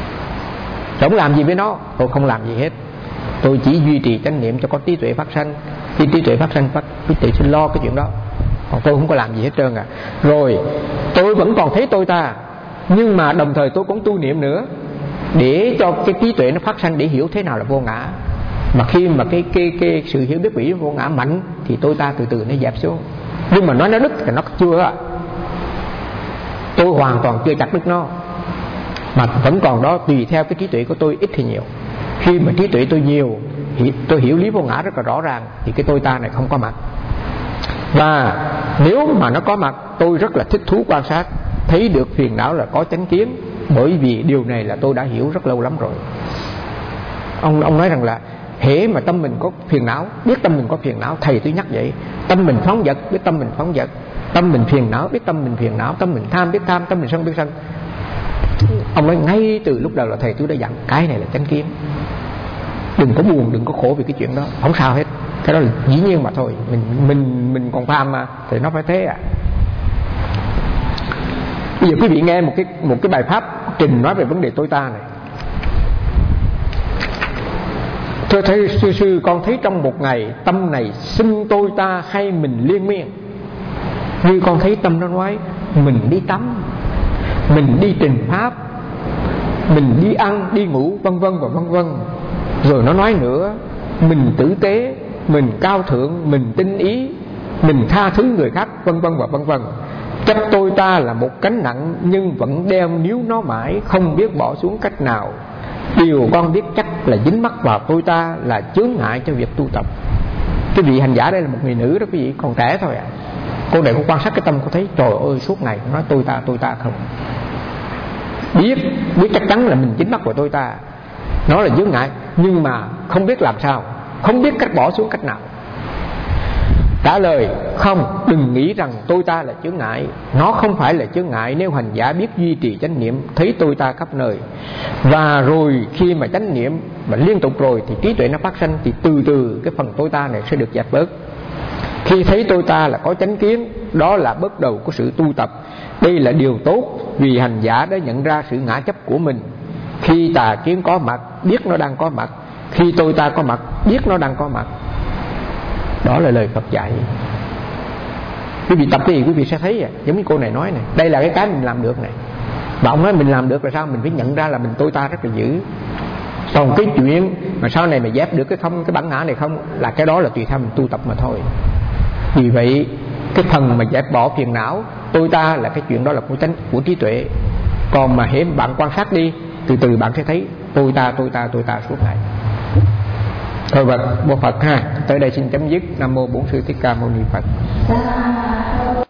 Ông làm gì với nó? Tôi không làm gì hết. Tôi chỉ duy trì chánh niệm cho có trí tuệ phát sanh. Khi trí tuệ phát sanh, trí tuệ sẽ lo cái chuyện đó. Còn tôi không có làm gì hết trơn à. Rồi tôi vẫn còn thấy tôi ta, nhưng mà đồng thời tôi cũng tu niệm nữa, để cho cái trí tuệ nó phát sanh, để hiểu thế nào là vô ngã. Mà khi mà cái sự hiểu biết về vô ngã mạnh thì tôi ta từ từ nó dẹp xuống. Nhưng mà nó đứt thì nó chưa. Tôi hoàn toàn chưa chặt đứt nó, mà vẫn còn đó, tùy theo cái trí tuệ của tôi ít hay nhiều. Khi mà trí tuệ tôi nhiều, tôi hiểu lý vô ngã rất là rõ ràng, thì cái tôi ta này không có mặt. Và nếu mà nó có mặt, tôi rất là thích thú quan sát, thấy được phiền não là có chánh kiến. Bởi vì điều này là tôi đã hiểu rất lâu lắm rồi. Ông nói rằng là hễ mà tâm mình có phiền não, biết tâm mình có phiền não, thầy tôi nhắc vậy. Tâm mình phóng dật, biết tâm mình phóng dật. Tâm mình phiền não, biết tâm mình phiền não. Tâm mình tham, biết tham. Tâm mình sân, biết sân. Ông nói ngay từ lúc đầu là thầy tôi đã dặn cái này là chánh kiến. Đừng có buồn, đừng có khổ vì cái chuyện đó, không sao hết. Cái đó là dĩ nhiên mà thôi. Mình còn tham mà, thì nó phải thế à. Bây giờ quý vị nghe một cái bài pháp trình nói về vấn đề tôi ta này. Thưa thầy sư, con thấy trong một ngày tâm này xưng tôi ta hay mình liên miên. Như con thấy tâm nó nói mình đi tắm, mình đi trình pháp, mình đi ăn, đi ngủ, vân vân và vân vân. Rồi nó nói nữa, mình tử tế, mình cao thượng, mình tinh ý, mình tha thứ người khác, vân vân và vân vân. Chấp tôi ta là một cánh nặng, nhưng vẫn đeo níu nó mãi, không biết bỏ xuống cách nào. Điều con biết chắc là dính mắc vào tôi ta là chướng ngại cho việc tu tập. Cái vị hành giả đây là một người nữ đó quý vị, còn trẻ thôi à. Cô này cô quan sát cái tâm, cô thấy trời ơi suốt ngày nói tôi ta không. Biết chắc chắn là mình dính mắc vào tôi ta, nó là chướng ngại, nhưng mà không biết làm sao, không biết cách bỏ xuống cách nào. Trả lời không, đừng nghĩ rằng tôi ta là chướng ngại. Nó không phải là chướng ngại nếu hành giả biết duy trì chánh niệm, thấy tôi ta khắp nơi. Và rồi khi mà chánh niệm mà liên tục rồi thì trí tuệ nó phát sanh, thì từ từ cái phần tôi ta này sẽ được dẹp bớt. Khi thấy tôi ta là có chánh kiến, đó là bước đầu của sự tu tập. Đây là điều tốt, vì hành giả đã nhận ra sự ngã chấp của mình. Khi tà kiến có mặt, biết nó đang có mặt. Khi tôi ta có mặt, biết nó đang có mặt. Đó là lời Phật dạy. Quý vị tập thì quý vị sẽ thấy giống như cô này nói này, đây là cái mình làm được này. Và ông nói mình làm được là sao? Mình phải nhận ra là mình tôi ta rất là dữ. Còn cái chuyện mà sau này mà dẹp được cái bản ngã này không, là cái đó là tùy theo mình tu tập mà thôi. Vì vậy cái phần mà dẹp bỏ phiền não tôi ta là cái chuyện đó là của trí tuệ. Còn mà hễ bạn quan sát đi, từ từ bạn sẽ thấy tôi ta suốt ngày. Thôi Phật, Bồ Phật ha. Tới đây xin chấm dứt. Nam mô Bổn Sư Thích Ca Mâu Ni Phật.